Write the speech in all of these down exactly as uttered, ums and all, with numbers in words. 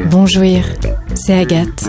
Bonjour, c'est Agathe.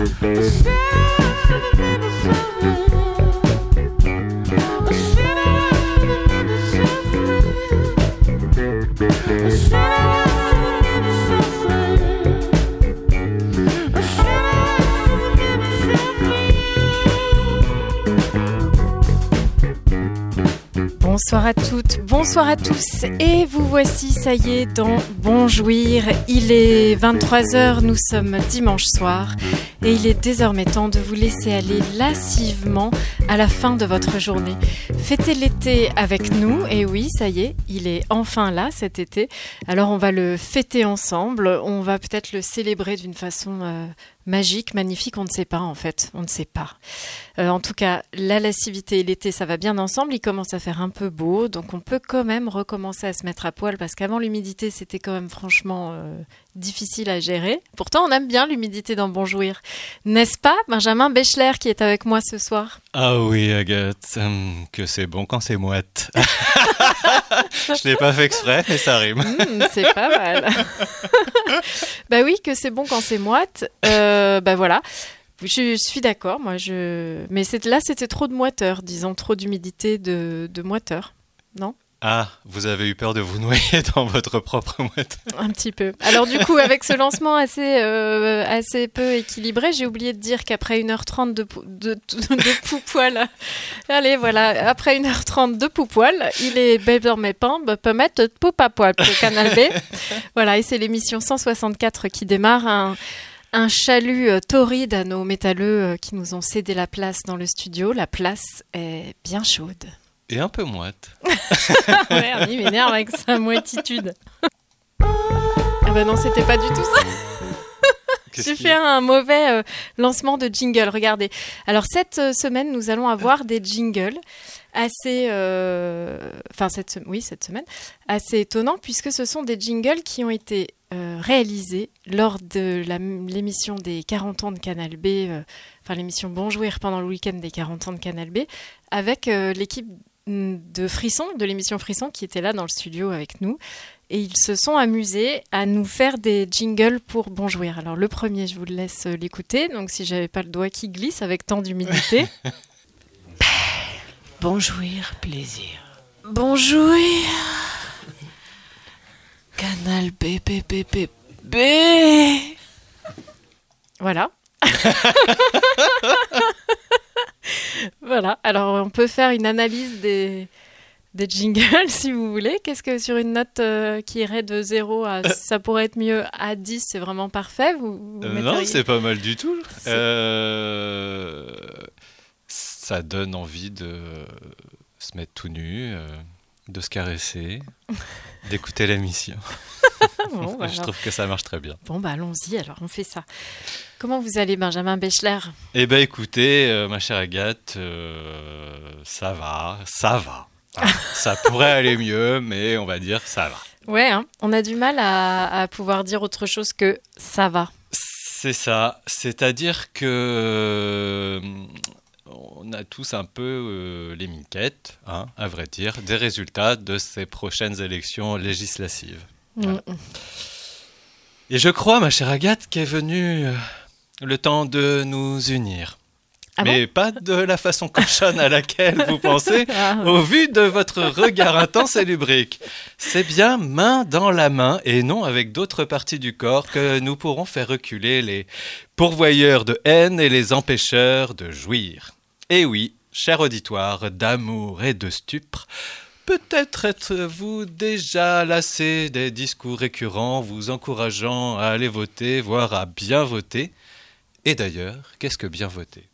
Bonsoir à toutes, bonsoir à tous, et vous voici, ça y est, dans Bonjouir. Il est vingt-trois heures, nous sommes dimanche soir, et il est désormais temps de vous laisser aller lascivement à la fin de votre journée. Fêtez l'été avec nous, et oui, ça y est, il est enfin là cet été, alors on va le fêter ensemble, on va peut-être le célébrer d'une façon euh, magique, magnifique, on ne sait pas en fait, on ne sait pas. Euh, en tout cas, la lascivité et l'été, ça va bien ensemble, il commence à faire un peu beau, donc on peut quand même recommencer à se mettre à poil, parce qu'avant l'humidité, c'était quand même franchement euh, difficile à gérer. Pourtant, on aime bien l'humidité dans Bonjouir. N'est-ce pas, Benjamin Bechler, qui est avec moi ce soir? Ah oui, Agathe, hum, que c'est bon quand c'est moite. Je l'ai pas fait exprès, mais ça rime. Mmh, c'est pas mal. Bah oui, que c'est bon quand c'est moite. Euh, bah voilà. Je suis d'accord, moi. Je... Mais c'est... là, c'était trop de moiteur, disons, trop d'humidité de, de moiteur, non? Ah, vous avez eu peur de vous noyer dans votre propre moite. Un petit peu. Alors du coup, avec ce lancement assez, euh, assez peu équilibré, j'ai oublié de dire qu'après une heure trente de, pou- de, de, de poupoil, allez voilà, après une heure trente de poupoil, il est désormais pain, bah, peut mettre de poupe à poil pour Canal B. Voilà, et c'est l'émission cent soixante-quatre qui démarre, un, un chalut euh, torride à nos métalleux euh, qui nous ont cédé la place dans le studio. La place est bien chaude. Et un peu moite. Ouais, on y m'énerve avec sa moititude. Ah bah non, c'était pas du tout ça. Qu'est-ce J'ai qui- fait un mauvais euh, lancement de jingle, regardez. Alors cette euh, semaine, nous allons avoir des jingles assez... euh, Enfin, cette, se- oui, cette semaine, assez étonnants, puisque ce sont des jingles qui ont été euh, réalisés lors de la, l'émission des quarante ans de Canal B, euh, enfin l'émission Bonjouir pendant le week-end des quarante ans de Canal B, avec euh, l'équipe de Frisson, de l'émission Frisson, qui était là dans le studio avec nous. Et ils se sont amusés à nous faire des jingles pour Bonjouir. Alors le premier, je vous le laisse l'écouter. Donc si j'avais pas le doigt qui glisse avec tant d'humidité. Bonjouir, plaisir. Bonjouir. Canal B, B, B, B, B. Voilà. Voilà. Alors on peut faire une analyse des... des jingles, si vous voulez. Qu'est-ce que sur une note euh, qui irait de zéro à ça pourrait être mieux à dix, c'est vraiment parfait, vous, vous Euh, metteriez- non, c'est pas mal du tout. C'est- Euh, Ça donne envie de se mettre tout nu, euh, de se caresser, d'écouter l'émission. Bon, bah Je alors. trouve que ça marche très bien. Bon, bah allons-y, alors on fait ça. Comment vous allez, Benjamin Bechler? Eh ben écoutez, euh, ma chère Agathe, euh, ça va, ça va. Ah, ça pourrait aller mieux, mais on va dire ça va. Ouais, hein, on a du mal à, à pouvoir dire autre chose que ça va. C'est ça, c'est-à-dire que euh, on a tous un peu euh, les miquettes, hein, à vrai dire, des résultats de ces prochaines élections législatives. Voilà. Mm. Et je crois, ma chère Agathe, qu'est venu euh, le temps de nous unir. Ah Mais pas de la façon cochonne à laquelle vous pensez, Ah, au vu de votre regard intense et lubrique. C'est bien main dans la main et non avec d'autres parties du corps que nous pourrons faire reculer les pourvoyeurs de haine et les empêcheurs de jouir. Et oui, cher auditoire d'amour et de stupre, peut-être êtes-vous déjà lassé des discours récurrents vous encourageant à aller voter, voire à bien voter. Et d'ailleurs, qu'est-ce que bien voter?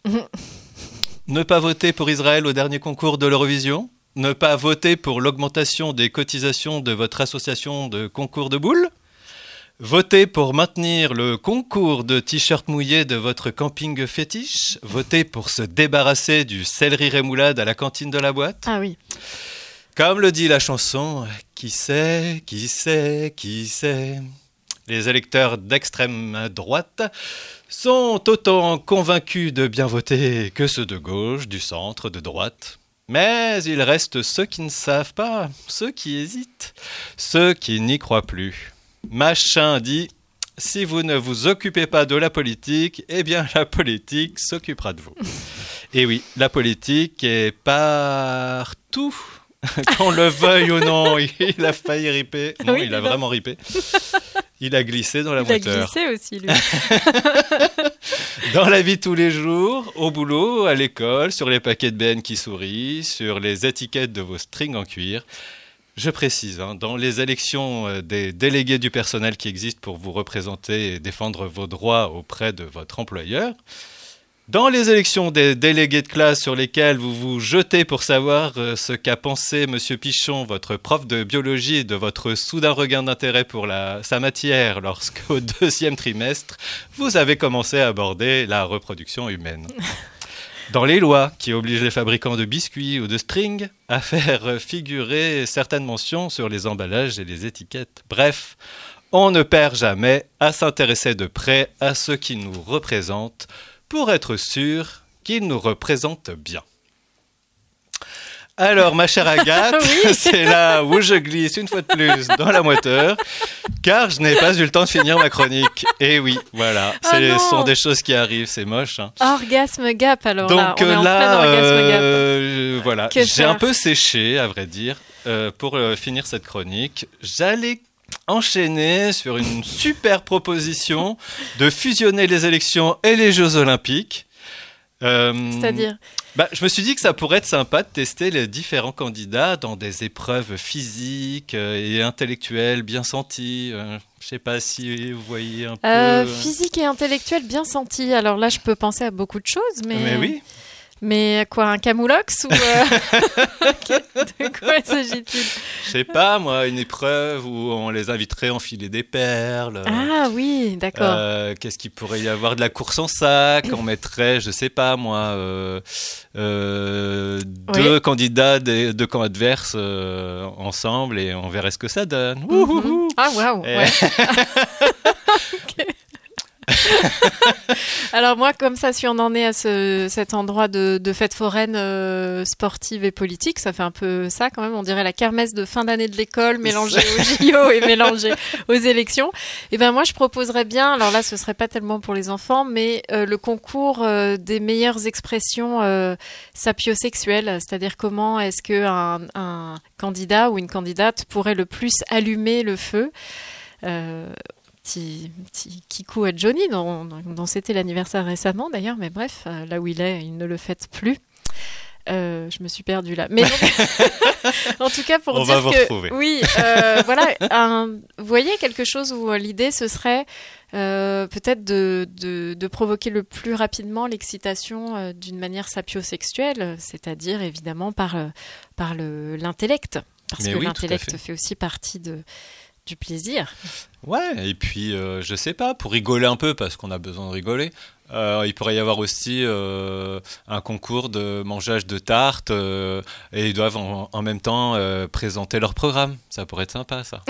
Ne pas voter pour Israël au dernier concours de l'Eurovision? Ne pas voter pour l'augmentation des cotisations de votre association de concours de boules? Voter pour maintenir le concours de t-shirts mouillés de votre camping fétiche? Voter pour se débarrasser du céleri rémoulade à la cantine de la boîte? ah oui. Comme le dit la chanson, qui sait, qui sait, qui sait? Les électeurs d'extrême droite sont autant convaincus de bien voter que ceux de gauche, du centre, de droite. Mais il reste ceux qui ne savent pas, ceux qui hésitent, ceux qui n'y croient plus. Machin dit si vous ne vous occupez pas de la politique, eh bien la politique s'occupera de vous. Et oui, la politique est partout. Qu'on le veuille ou non, il a failli riper. Non, oui, il a non. vraiment ripé. Il a glissé dans la il moiteur. Il a glissé aussi, lui. Dans la vie de tous les jours, au boulot, à l'école, sur les paquets de B N qui sourient, sur les étiquettes de vos strings en cuir. Je précise, hein, dans les élections des délégués du personnel qui existent pour vous représenter et défendre vos droits auprès de votre employeur, dans les élections des délégués de classe sur lesquelles vous vous jetez pour savoir euh, ce qu'a pensé Monsieur Pichon, votre prof de biologie, de votre soudain regain d'intérêt pour la, sa matière lorsqu'au deuxième trimestre, vous avez commencé à aborder la reproduction humaine. Dans les lois qui obligent les fabricants de biscuits ou de strings à faire figurer certaines mentions sur les emballages et les étiquettes. Bref, on ne perd jamais à s'intéresser de près à ce qui nous représente, pour être sûr qu'il nous représente bien. Alors, ma chère Agathe, oui. C'est là où je glisse une fois de plus dans la moiteur, car je n'ai pas eu le temps de finir ma chronique. Et oui, voilà, oh ce sont des choses qui arrivent, c'est moche. Hein. Orgasme gap, alors donc, là, on est en là, plein orgasme euh, gap. Voilà, que j'ai faire? un peu séché, à vrai dire, euh, pour euh, finir cette chronique. J'allais enchaîner sur une super proposition de fusionner les élections et les Jeux Olympiques. Euh, C'est-à-dire bah, je me suis dit que ça pourrait être sympa de tester les différents candidats dans des épreuves physiques et intellectuelles bien senties. Euh, je ne sais pas si vous voyez un euh, peu... Physique et intellectuelle bien senties. Alors là, je peux penser à beaucoup de choses, mais... Mais oui. Mais quoi, un camoulox ou euh... de quoi s'agit-il? Je sais pas, moi, une épreuve où on les inviterait à enfiler des perles. Ah oui, d'accord. Euh, qu'est-ce qu'il pourrait y avoir? De la course en sac, on mettrait, je sais pas moi, euh, euh, deux oui. candidats des deux camps adverses euh, ensemble et on verrait ce que ça donne. Mm-hmm. Ah waouh, ouais. Okay. Alors moi, comme ça, si on en est à ce, cet endroit de, de fête foraine euh, sportive et politique, ça fait un peu ça quand même, on dirait la kermesse de fin d'année de l'école mélangée aux J O et mélangée aux élections. Et ben moi, je proposerais bien, alors là, ce serait pas tellement pour les enfants, mais euh, le concours euh, des meilleures expressions euh, sapiosexuelles, c'est-à-dire comment est-ce que un, un candidat ou une candidate pourrait le plus allumer le feu. Euh, Petit, petit kikou à Johnny, dont, dont c'était l'anniversaire récemment d'ailleurs, mais bref, euh, là où il est, il ne le fête plus. Euh, je me suis perdue là. Mais donc, en tout cas, pour On dire va vous que retrouver. oui, euh, voilà, un, vous voyez quelque chose où euh, l'idée ce serait euh, peut-être de, de, de provoquer le plus rapidement l'excitation euh, d'une manière sapiosexuelle, c'est-à-dire évidemment par euh, par le l'intellect, parce mais que oui, l'intellect fait. fait aussi partie de du plaisir. Ouais, et puis euh, je sais pas, pour rigoler un peu, parce qu'on a besoin de rigoler, euh, il pourrait y avoir aussi euh, un concours de mangeage de tartes euh, et ils doivent en, en même temps euh, présenter leur programme. Ça pourrait être sympa, ça.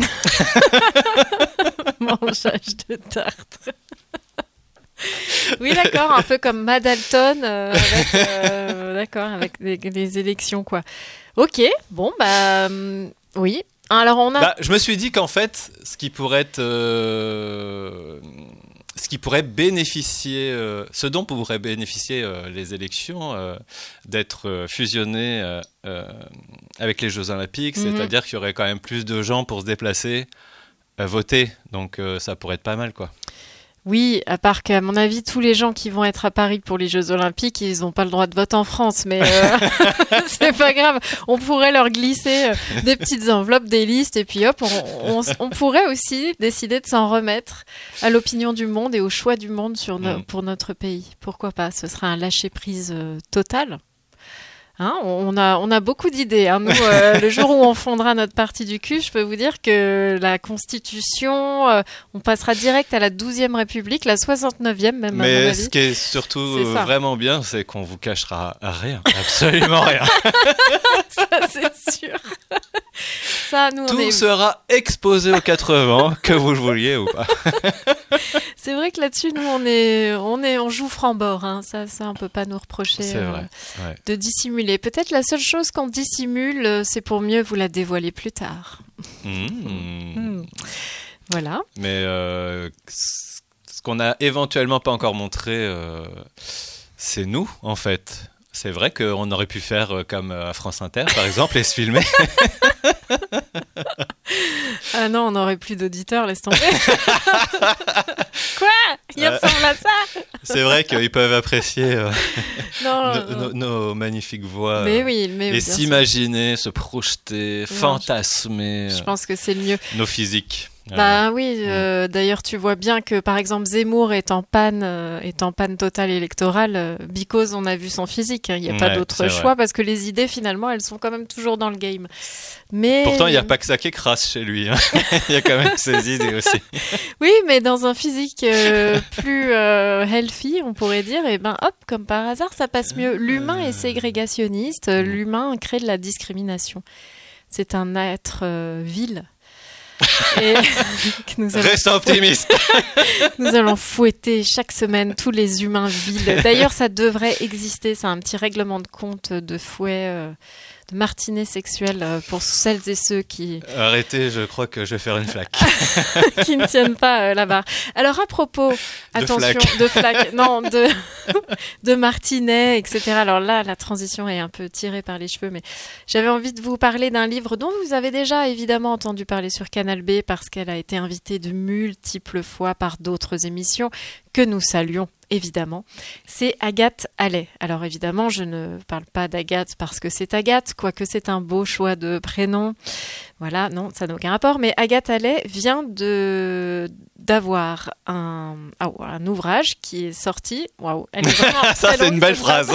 Mangeage de tartes. Oui, d'accord, un peu comme Madalton, euh, avec, euh, d'accord, avec les, les élections, quoi. Ok, bon, bah, euh, oui. Alors on a... bah, je me suis dit qu'en fait, ce qui pourrait être, euh, ce qui pourrait bénéficier, euh, ce dont pourraient bénéficier euh, les élections, euh, d'être euh, fusionnées euh, euh, avec les Jeux Olympiques, mm-hmm. c'est-à-dire qu'il y aurait quand même plus de gens pour se déplacer, euh, voter, donc euh, ça pourrait être pas mal, quoi. Oui, à part qu'à mon avis, tous les gens qui vont être à Paris pour les Jeux Olympiques, ils n'ont pas le droit de vote en France, mais euh, c'est pas grave. On pourrait leur glisser euh, des petites enveloppes, des listes, et puis hop, on, on, on pourrait aussi décider de s'en remettre à l'opinion du monde et au choix du monde sur no- mmh. pour notre pays. Pourquoi pas? Ce serait un lâcher-prise euh, total. Hein, on a on a beaucoup d'idées. Hein. Nous, euh, le jour où on fondera notre parti du cul, je peux vous dire que la Constitution, euh, on passera direct à la douzième République, la soixante-neuvième même. Mais à mon avis. Ce qui est surtout euh, vraiment bien, c'est qu'on vous cachera rien, absolument rien. Ça, c'est sûr. Ça, nous, Tout on est... sera exposé aux quatre vents, que vous le vouliez ou pas. C'est vrai que là-dessus, nous, on est, on est, on joue franc-bord. Hein. Ça, ça, on peut pas nous reprocher c'est euh, vrai, ouais. de dissimuler. Peut-être la seule chose qu'on dissimule, euh, c'est pour mieux vous la dévoiler plus tard. Mmh. Mmh. Voilà. Mais euh, qu'on n'a éventuellement pas encore montré, euh, c'est nous, en fait. C'est vrai qu'on aurait pu faire euh, comme à France Inter, par exemple, et se filmer. Ah non, on n'aurait plus d'auditeurs, laisse tomber. Quoi ? Il euh, ressemble à ça ? C'est vrai qu'ils peuvent apprécier euh, non, nos, non. Nos, nos magnifiques voix. Mais euh, oui, mais et oui, s'imaginer, sûr. se projeter, non, fantasmer. Je, je pense que c'est le mieux. Nos physiques. Bah oui, euh, mmh. D'ailleurs tu vois bien que par exemple Zemmour est en panne, euh, est en panne totale électorale, euh, because on a vu son physique, il hein, n'y a ouais, pas d'autre choix vrai. Parce que les idées finalement elles sont quand même toujours dans le game. Mais... Pourtant il n'y a pas que ça qui crasse chez lui, hein. Il y a quand même ses idées aussi. Oui, mais dans un physique euh, plus euh, healthy on pourrait dire, et ben hop, comme par hasard ça passe mieux. L'humain est ségrégationniste, mmh. L'humain crée de la discrimination. C'est un être euh, vil. Et nous allons Reste optimiste. Nous allons fouetter chaque semaine tous les humains vils. D'ailleurs, ça devrait exister. C'est un petit règlement de compte de fouet, euh, de martinet sexuel euh, pour celles et ceux qui... Arrêtez, je crois que je vais faire une flaque. qui ne tiennent pas euh, la barre. Alors, à propos, de attention, flaque. de flaque, non, de, de martinet, et cetera. Alors là, la transition est un peu tirée par les cheveux, mais j'avais envie de vous parler d'un livre dont vous avez déjà évidemment entendu parler sur Canal B parce qu'elle a été invitée de multiples fois par d'autres émissions que nous saluons évidemment. C'est Agathe Allais. Alors évidemment, je ne parle pas d'Agathe parce que c'est Agathe, quoique c'est un beau choix de prénom. Voilà, non, ça n'a aucun rapport. Mais Agathe Allais vient de d'avoir un, ah, un ouvrage qui est sorti. Waouh, elle est vraiment ça c'est une belle phrase.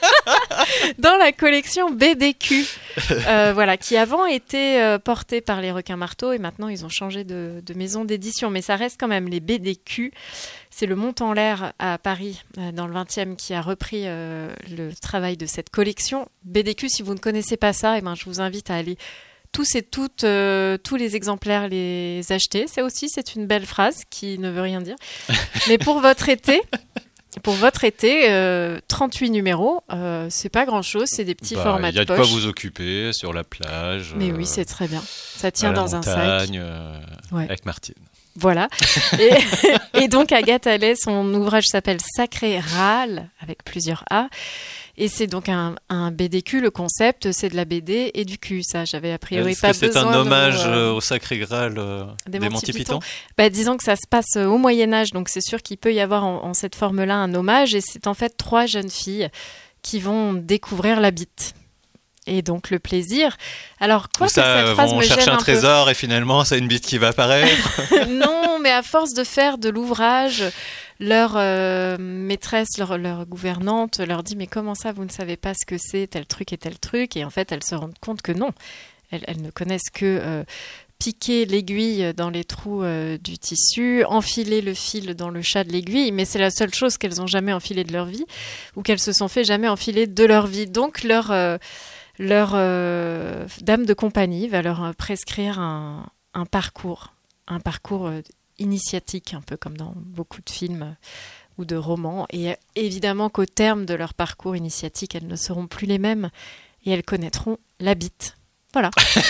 Dans la collection B D Q, euh, voilà, qui avant était euh, portée par les Requins Marteaux et maintenant ils ont changé de, de maison d'édition, mais ça reste quand même les B D Q. C'est le Montanlaire à Paris, euh, dans le vingtième, qui a repris euh, le travail de cette collection. B D Q, si vous ne connaissez pas ça, eh ben, je vous invite à aller tous et toutes, euh, tous les exemplaires les acheter. C'est aussi, c'est une belle phrase qui ne veut rien dire. Mais pour votre été... Pour votre été, euh, trente-huit numéros, euh, c'est pas grand-chose, c'est des petits bah, formats de poche. Il y a de quoi vous occuper sur la plage. Mais euh, oui, c'est très bien. Ça tient dans montagne, un sac. Euh, ouais. Avec Martine. Voilà. Et, et donc, Agathe Allais, son ouvrage s'appelle Sacré Râle, avec plusieurs A. Et c'est donc un, un B D Q. Le concept, c'est de la B D et du cul. Ça, j'avais a priori Est-ce pas que c'est besoin un hommage de, euh, au Sacré Graal euh, des, des Monty Python. Bah, disons que ça se passe au Moyen-Âge, donc c'est sûr qu'il peut y avoir en, en cette forme-là un hommage. Et c'est en fait trois jeunes filles qui vont découvrir la bite. Et donc le plaisir. Alors quoi que ça, cette phrase vont me gêne chercher un, un trésor peu. Et finalement c'est une bite qui va apparaître. Non, mais à force de faire de l'ouvrage, leur euh, maîtresse, leur, leur gouvernante leur dit mais comment ça vous ne savez pas ce que c'est tel truc et tel truc, et en fait elles se rendent compte que non, elles, elles ne connaissent que euh, piquer l'aiguille dans les trous euh, du tissu, enfiler le fil dans le chat de l'aiguille, mais c'est la seule chose qu'elles ont jamais enfilée de leur vie ou qu'elles se sont fait jamais enfiler de leur vie. Donc leur euh, leur euh, dame de compagnie va leur prescrire un, un parcours, un parcours euh, initiatique, un peu comme dans beaucoup de films euh, ou de romans. Et évidemment qu'au terme de leur parcours initiatique, elles ne seront plus les mêmes et elles connaîtront la bite. Voilà.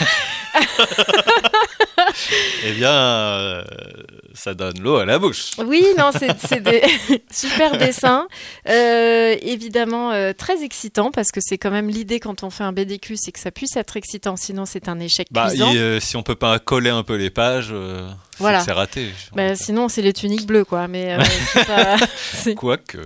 Eh bien, euh, ça donne l'eau à la bouche. Oui, non, c'est, c'est des super dessins. Euh, évidemment, euh, très excitant parce que c'est quand même l'idée quand on fait un B D Q, c'est que ça puisse être excitant, sinon c'est un échec bah, cuisant. Et, euh, si on peut pas coller un peu les pages, euh, voilà. c'est, c'est raté. Bah, sinon, c'est les tuniques bleues, quoi. Mais euh, c'est pas... c'est... Quoique.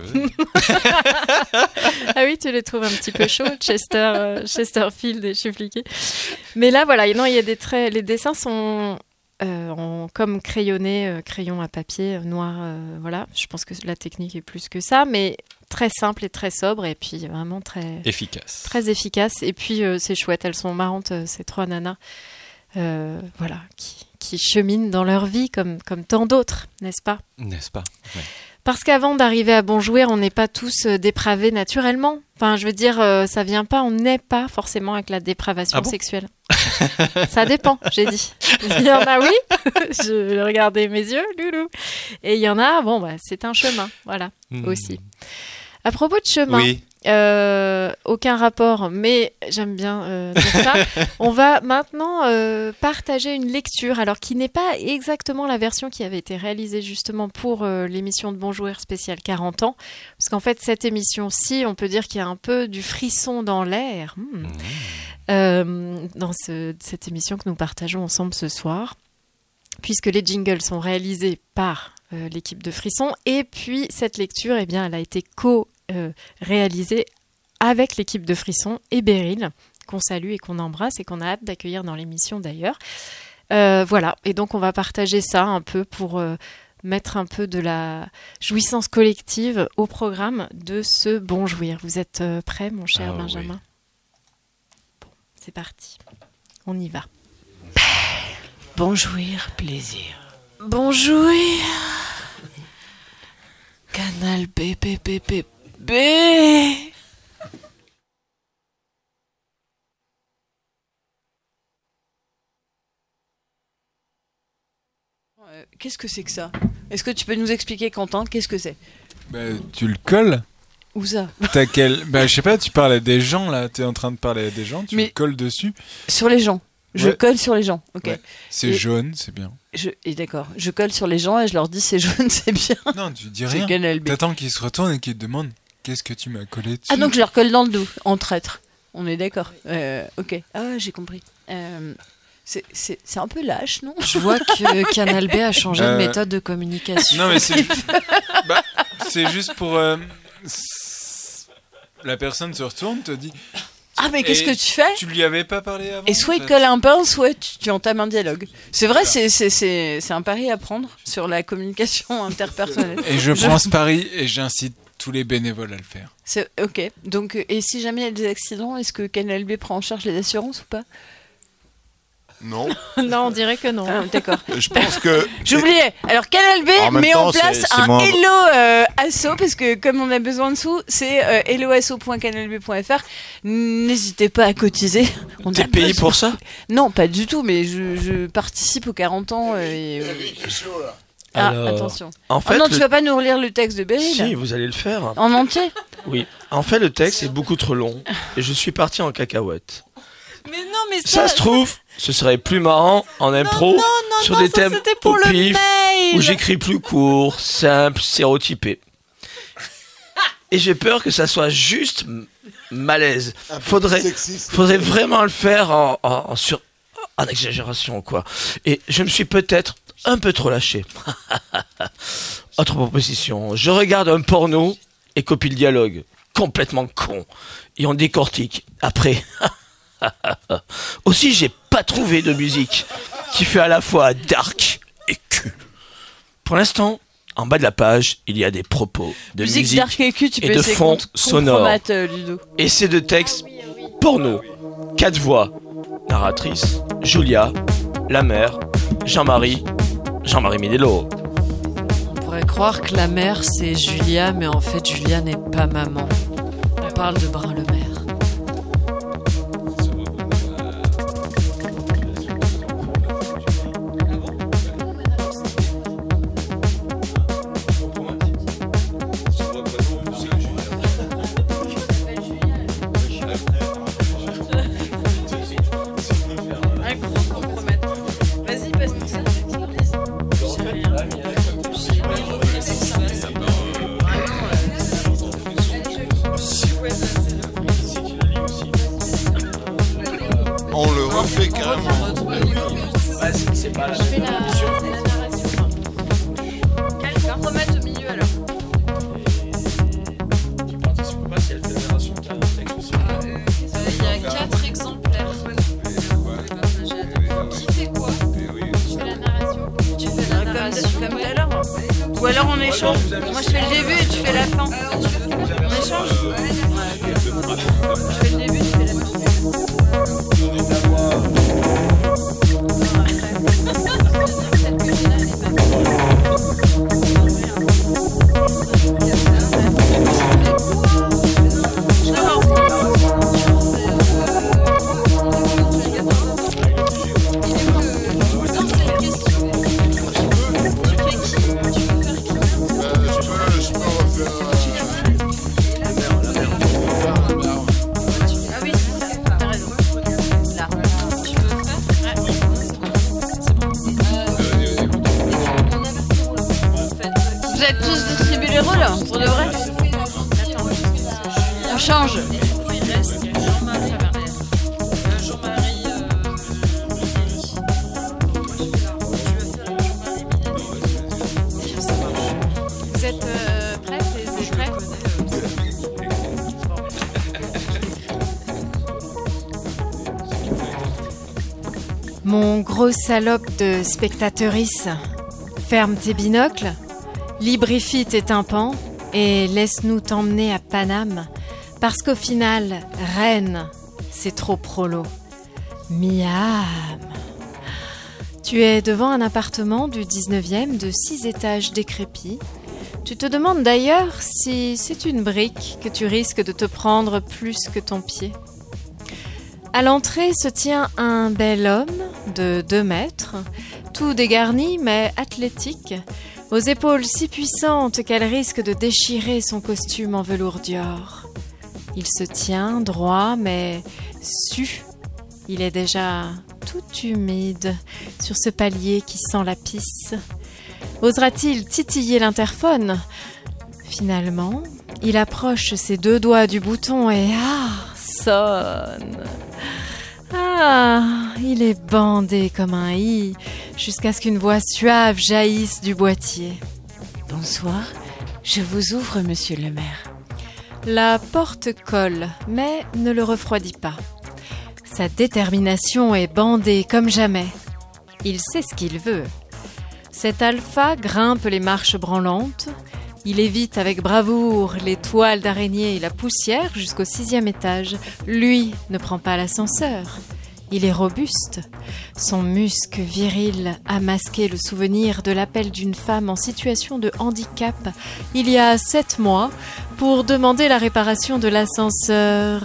Ah oui, tu les trouves un petit peu chauds, Chester, euh, Chesterfield et Chufliquet. Mais là, voilà, non, il y a des traits. Les dessins sont euh, en, comme crayonnés, euh, crayon à papier euh, noir. Euh, voilà, je pense que la technique est plus que ça, mais très simple et très sobre, et puis vraiment très efficace. Très efficace. Et puis euh, c'est chouette, elles sont marrantes, euh, ces trois nanas. Euh, voilà, qui, qui cheminent dans leur vie comme, comme tant d'autres, n'est-ce pas ? N'est-ce pas ? Ouais. Parce qu'avant d'arriver à Bonjouir, on n'est pas tous euh, dépravés naturellement. Enfin, je veux dire, euh, ça vient pas, on n'est pas forcément avec la dépravation ah bon sexuelle. Ça dépend, j'ai dit. Il y en a, oui, je regardais mes yeux, loulou. Et il y en a, bon, bah, c'est un chemin, voilà, mmh. aussi. À propos de chemin, oui. Euh, aucun rapport, mais j'aime bien euh, dire ça. On va maintenant euh, partager une lecture, alors qui n'est pas exactement la version qui avait été réalisée justement pour euh, l'émission de Bonjour spéciale quarante ans, parce qu'en fait cette émission-ci, on peut dire qu'il y a un peu du frisson dans l'air mmh. euh, dans ce, cette émission que nous partageons ensemble ce soir, puisque les jingles sont réalisés par euh, l'équipe de Frisson, et puis cette lecture, eh bien, elle a été co Euh, réalisé avec l'équipe de Frisson et Beryl, qu'on salue et qu'on embrasse et qu'on a hâte d'accueillir dans l'émission d'ailleurs. Euh, voilà, et donc on va partager ça un peu pour euh, mettre un peu de la jouissance collective au programme de ce Bon Jouir. Vous êtes euh, prêts, mon cher ah, Benjamin ? Oui. Bon, c'est parti, on y va. Bon jouir, plaisir. Bon jouir. Canal B, B, B, B, B. Euh, qu'est-ce que c'est que ça ? Est-ce que tu peux nous expliquer, Quentin, qu'est-ce que c'est ? Bah, tu le colles ? Où ça ? T'as quel... Bah, je sais pas, tu parlais des gens, là. T'es en train de parler des gens, tu Mais... le colles dessus. Sur les gens. Je ouais. colle sur les gens, ok. Ouais. C'est et jaune, c'est bien. Je... Et d'accord, je colle sur les gens et je leur dis c'est jaune, c'est bien. Non, tu dis rien. T'attends qu'ils se retournent et qu'ils te demandent qu'est-ce que tu m'as collé dessus. Ah, donc je leur colle dans le dos, en traître. On est d'accord. Euh, ok. Ah, j'ai compris. Euh, c'est, c'est, c'est un peu lâche, non ? Je vois que Canal B a changé euh... de méthode de communication. Non, mais c'est, ju- bah, c'est juste pour... Euh... La personne se retourne, te dit... Ah, mais qu'est-ce que tu fais ? Tu lui avais pas parlé avant ? Et soit il colle un pain, soit tu, tu entames un dialogue. C'est vrai, c'est, c'est, c'est, c'est un pari à prendre sur la communication interpersonnelle. Et je, je... prends ce pari et j'incite tous les bénévoles à le faire. C'est, ok. Donc, et si jamais il y a des accidents, est-ce que Canal B prend en charge les assurances ou pas ? Non. Non, on dirait que non. Ah, d'accord. Je pense que... J'oubliais. Alors, Canal B en met temps, en place c'est, c'est un moins... Hello euh, Asso, parce que comme on a besoin de sous, c'est euh, hello asso point canal b point f r. N'hésitez pas à cotiser. On T'es payé pour ça ? Non, pas du tout, mais je, je participe aux quarante ans. Euh, et, euh... Ah, alors, attention. En fait, oh non, le... tu vas pas nous relire le texte de Beryl ? Si, vous allez le faire. En entier ? Oui. En fait, le texte est beaucoup trop long, et je suis parti en cacahuète. Mais non, mais ça... Ça se trouve, ce serait plus marrant en impro non, non, non, sur non, des ça, thèmes pour au le pif, mail. où j'écris plus court, simple, stéréotypé. Et j'ai peur que ça soit juste malaise. Faudrait, faudrait vraiment le faire en, en, en, sur, en exagération, quoi. Et je me suis peut-être un peu trop lâché. Autre proposition, je regarde un porno et copie le dialogue. Complètement con. Et on décortique. Après... Aussi, j'ai pas trouvé de musique qui fait à la fois dark et cul. Pour l'instant, en bas de la page, il y a des propos de musique, musique dark et, cul, tu et peux de fond sonore. Euh, et c'est de textes porno. Quatre voix. Narratrice, Julia, la mère, Jean-Marie, Jean-Marie Minello. On pourrait croire que la mère c'est Julia, mais en fait Julia n'est pas maman. On parle de Brun-le-Maire. faites tous distribuer les rôles, là, pour de vrai? On change. Il reste Jean-Marie euh, Jean-Marie euh, Vous êtes euh, prêts? Vous êtes prêts? Mon gros salope de spectateurice, ferme tes binocles, librifie tes tympans et laisse-nous t'emmener à Paname, parce qu'au final, Rennes, c'est trop prolo. Miam. Tu es devant un appartement du dix-neuvième de six étages décrépits. Tu te demandes d'ailleurs si c'est une brique que tu risques de te prendre plus que ton pied. À l'entrée se tient un bel homme de deux mètres, tout dégarni mais athlétique, aux épaules si puissantes qu'elles risquent de déchirer son costume en velours Dior. Il se tient droit mais su. Il est déjà tout humide sur ce palier qui sent la pisse. Osera-t-il titiller l'interphone? Finalement, il approche ses deux doigts du bouton et ah, sonne. Ah, il est bandé comme un i, jusqu'à ce qu'une voix suave jaillisse du boîtier. Bonsoir, je vous ouvre, monsieur le maire. La porte colle, mais ne le refroidit pas. Sa détermination est bandée comme jamais. Il sait ce qu'il veut. Cet alpha grimpe les marches branlantes. Il évite avec bravoure les toiles d'araignée et la poussière jusqu'au sixième étage. Lui ne prend pas l'ascenseur. Il est robuste. Son muscle viril a masqué le souvenir de l'appel d'une femme en situation de handicap il y a sept mois pour demander la réparation de l'ascenseur.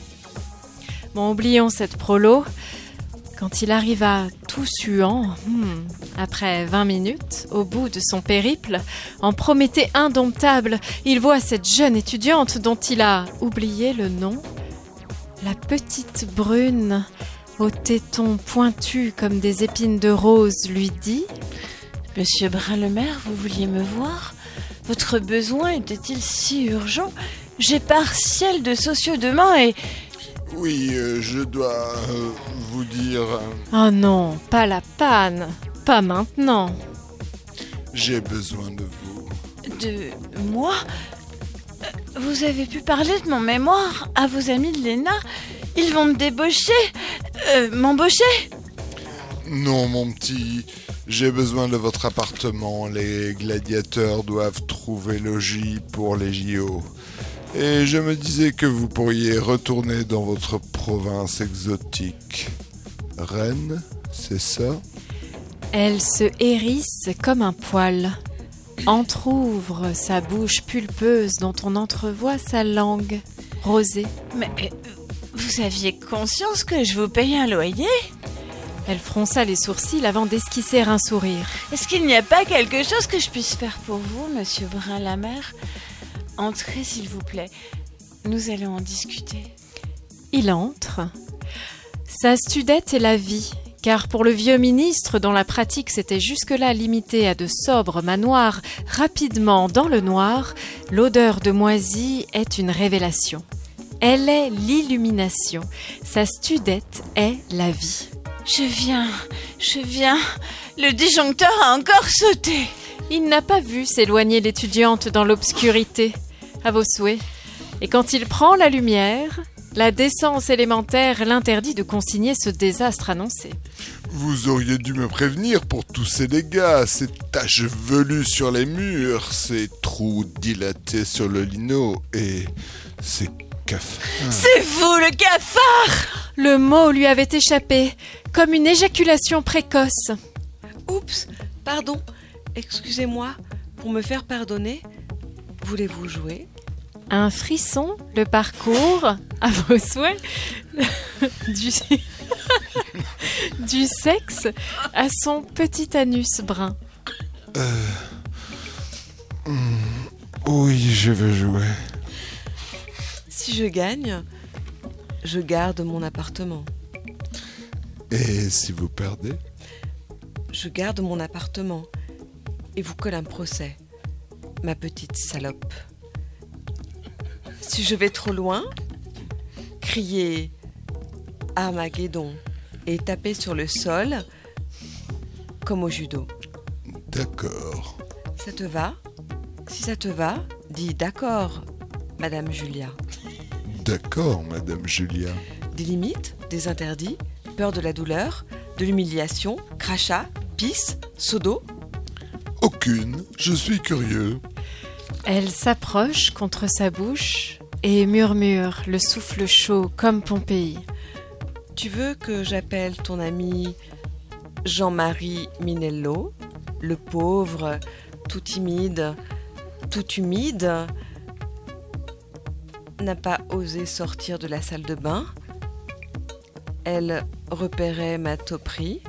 Bon, oublions cette prolo. Quand il arriva tout suant, hmm, après vingt minutes, au bout de son périple, en Prométhée indomptable, il voit cette jeune étudiante dont il a oublié le nom. La petite brune, aux tétons pointus comme des épines de rose, lui dit « Monsieur Brun-le-Maire, vous vouliez me voir? Votre besoin était-il si urgent? J'ai partiel de sociaux demain et... » Oui, euh, je dois euh, vous dire... Euh, oh non, pas la panne, pas maintenant. J'ai besoin de vous. De moi? Vous avez pu parler de mon mémoire à vos amis de l'E N A? Ils vont me débaucher, euh, m'embaucher? Non, mon petit, j'ai besoin de votre appartement. Les gladiateurs doivent trouver logis pour les J O. Et je me disais que vous pourriez retourner dans votre province exotique. Rennes, c'est ça? Elle se hérisse comme un poil, entr'ouvre sa bouche pulpeuse dont on entrevoit sa langue rosée. Mais euh, vous aviez conscience que je vous payais un loyer? Elle fronça les sourcils avant d'esquisser un sourire. Est-ce qu'il n'y a pas quelque chose que je puisse faire pour vous, monsieur Brun-la-Maire? Entrez, s'il vous plaît. Nous allons en discuter. Il entre. Sa studette est la vie, car pour le vieux ministre, dont la pratique s'était jusque-là limitée à de sobres manoirs rapidement dans le noir, l'odeur de moisi est une révélation. Elle est l'illumination. Sa studette est la vie. Je viens, je viens. Le disjoncteur a encore sauté. Il n'a pas vu s'éloigner l'étudiante dans l'obscurité. À vos souhaits. Et quand il prend la lumière, la décence élémentaire l'interdit de consigner ce désastre annoncé. Vous auriez dû me prévenir pour tous ces dégâts, ces taches velues sur les murs, ces trous dilatés sur le lino et ces cafards. C'est vous le cafard! Le mot lui avait échappé, comme une éjaculation précoce. Oups, pardon, excusez-moi, pour me faire pardonner, voulez-vous jouer? Un frisson le parcourt, à vos souhaits, du, du sexe à son petit anus brun. Euh... Hmm, oui, je veux jouer. Si je gagne, je garde mon appartement. Et si vous perdez? Je garde mon appartement et vous colle un procès. ma petite salope. Si je vais trop loin, criez Armageddon et tapez sur le sol comme au judo. D'accord. Ça te va ? Si ça te va, dis d'accord, Madame Julia. D'accord, Madame Julia. Des limites, des interdits, peur de la douleur, de l'humiliation, crachat, pisse, seau d'eau ? Aucune, je suis curieux. Elle s'approche contre sa bouche et murmure, le souffle chaud comme Pompéi. Tu veux que j'appelle ton ami Jean-Marie Minello, le pauvre, tout timide, tout humide, n'a pas osé sortir de la salle de bain. Elle repérait ma tauperie.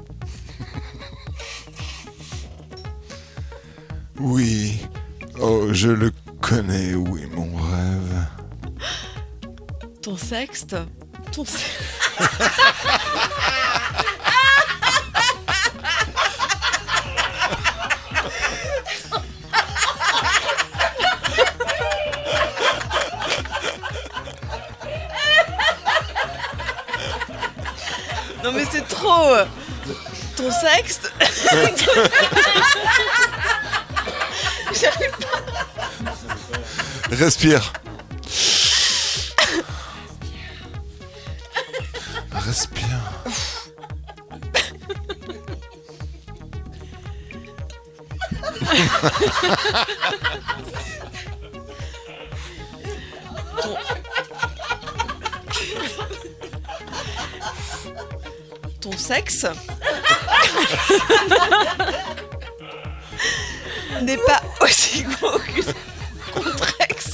Oui, oh, je le connais, oui, mon rêve. Ton sexte, ton sexte. Non mais c'est trop. Ton sexte. J'arrive pas. Respire. Respire. ton... ton sexe n'est pas aussi gros qu'une Contrex.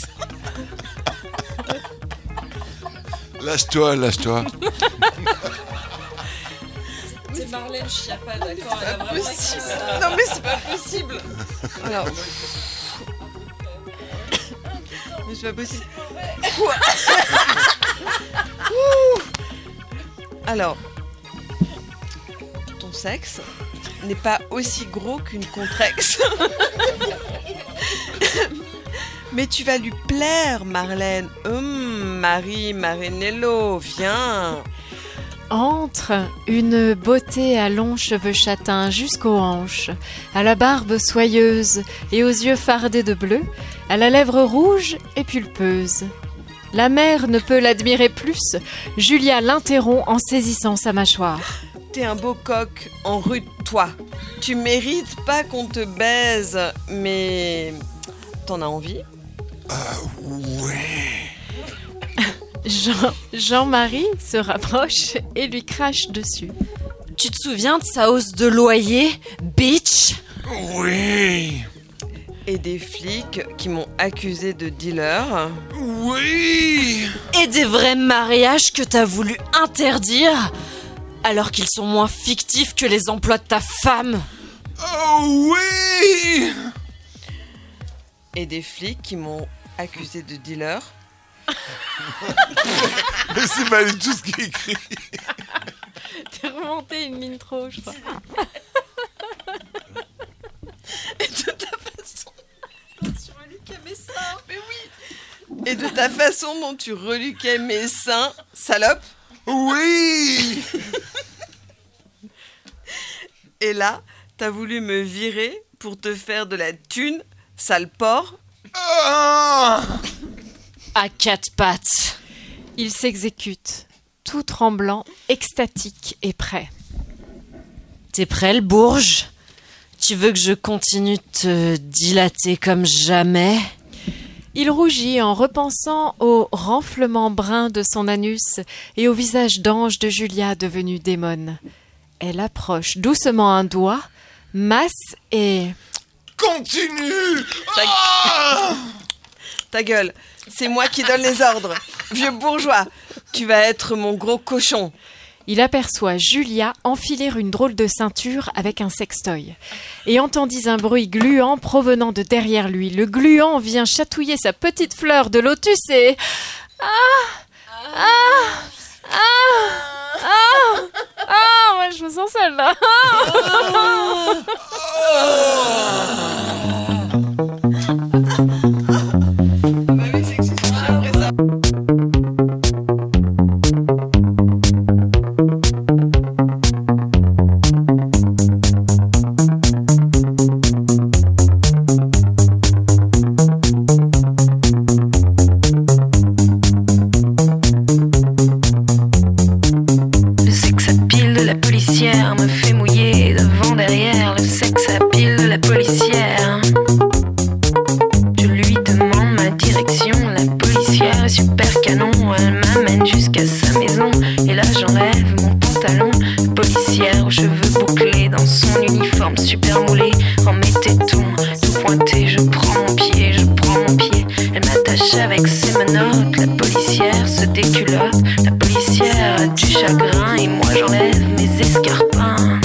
Lâche-toi, lâche-toi. C'est Marlène Schiappa, d'accord? C'est pas possible. Non mais c'est pas possible. Alors. Mais c'est pas possible. Alors. Ton sexe n'est pas aussi gros qu'une Contrex. Mais tu vas lui plaire, Marlène. Hum, Marie Marinello, viens. Entre une beauté à longs cheveux châtains jusqu'aux hanches, à la barbe soyeuse et aux yeux fardés de bleu, à la lèvre rouge et pulpeuse. La mère ne peut l'admirer plus. Julia l'interrompt en saisissant sa mâchoire. T'es un beau coq en rue de toi. Tu mérites pas qu'on te baise, mais t'en as envie? Ah ouais. Jean, Jean-Marie se rapproche et lui crache dessus. Tu te souviens de sa hausse de loyer, bitch? Oui. Et des flics qui m'ont accusé de dealer. Oui. Et des vrais mariages que t'as voulu interdire, alors qu'ils sont moins fictifs que les emplois de ta femme. Oh oui. Et des flics qui m'ont accusé de dealer. Mais c'est pas du tout ce qui est écrit. T'es remonté une ligne trop, je crois. Et de ta façon... tu reluquais mes seins. Mais oui. Et de ta façon dont tu reluquais mes seins, salope. Oui. Et là, t'as voulu me virer pour te faire de la thune, sale porc. Ah. À quatre pattes. Il s'exécute, tout tremblant, extatique et prêt. T'es prêt, le bourge? Tu veux que je continue de te dilater comme jamais? Il rougit en repensant au renflement brun de son anus et au visage d'ange de Julia devenue démone. Elle approche doucement un doigt, masse et... Continue. Ta, ah Ta gueule, c'est moi qui donne les ordres. Vieux bourgeois, tu vas être mon gros cochon. Il aperçoit Julia enfiler une drôle de ceinture avec un sextoy et entendit un bruit gluant provenant de derrière lui. Le gluant vient chatouiller sa petite fleur de lotus et... Ah Ah Ah Ah Ah moi je me sens seule là. Ah direction. La policière est super canon, elle m'amène jusqu'à sa maison. Et là j'enlève mon pantalon. Policière aux cheveux bouclés, dans son uniforme super moulé, en mes tétons tout pointé. Je prends mon pied, je prends mon pied. Elle m'attache avec ses menottes. La policière se déculotte. La policière a du chagrin et moi j'enlève mes escarpins.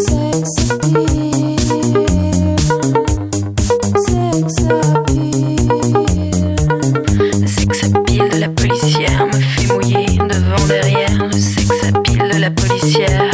Le sex appeal de la policière me fait mouiller devant derrière. Le sex appeal de la policière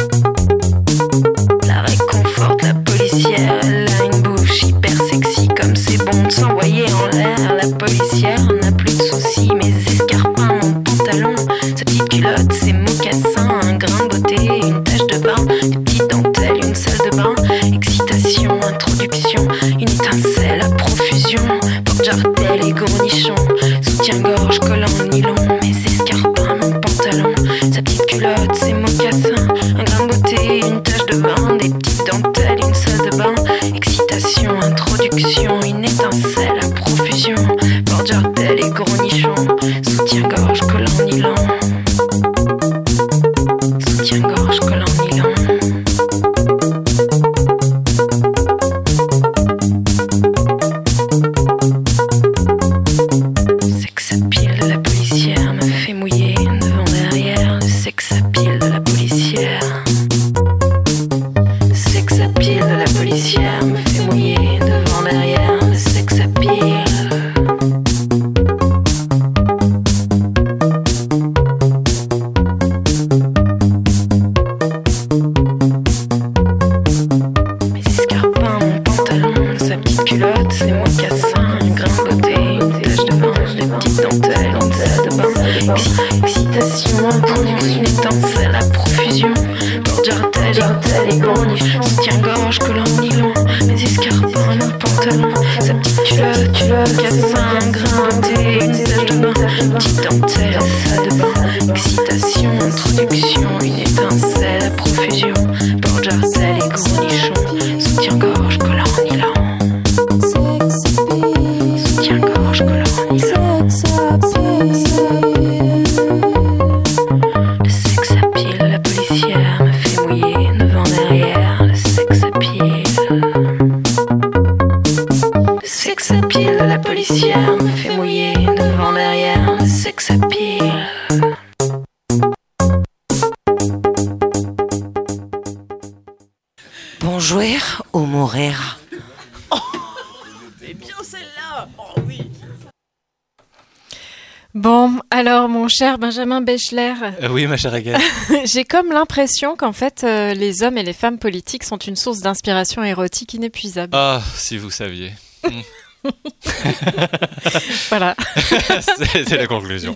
la réconforte. La policière, elle a une bouche hyper sexy, comme c'est bon de s'envoyer en l'air. La policière n'a plus de soucis, mes escarpins, mon pantalon, sa petite culotte, ses mocassins, un grain de beauté, une tache de bain, des petites dentelles, une salle de bain, excitation, introduction, une étincelle à profusion, porte-jartel et gournichon, soutien-gorge, collant nylon, mes escarpins, mon pantalon, sa petite culotte, ses mocassins, un grain de beauté, une tache de bain, des petites dentelles, une salle de bain, excitation, introduction, une étincelle à profusion, porte-jartel et gournichon, soutien-gorge, collant nylon, soutien-gorge, collant nylon. Sex appeal de la policière me fait mouiller devant derrière. Le sex appeal de la policière. Le sex appeal de la policière me fait mouiller devant derrière. Le sex appeal. Mes escarpins, mon pantalon, sa petite culotte, ses mocassins, un grain de beauté, une tache de bain, des petites dentelles, une salle de bain, Exci- excitation, introduction, une étincelle à profusion, porte-jartel, jartel et gournichon, soutien-gorge, collant nylon, mes escarpins, mon pantalon, sa petite culotte, culotte, mocassin, un grain de beauté, une tache de bain, une petite dentelle, salle de bain, excitation, introduction, une étincelle à profusion, porte-jartel et gournichon, soutien-gorge, collant nylon. Soutien-gorge, collant nylon. Le sex appeal de la policière me fait mouiller devant derrière. Le sex appeal. Le sex appeal de la policière me fait mouiller devant derrière. Le sex appeal. Bonjour ou mourir. C'est bien celle-là. Oh oui. Bon, alors mon cher Benjamin Bechler, Euh, oui, ma chère Agathe. j'ai comme l'impression qu'en fait euh, les hommes et les femmes politiques sont une source d'inspiration érotique inépuisable. Ah, si vous saviez. Hmm. Voilà. c'est, c'est la conclusion.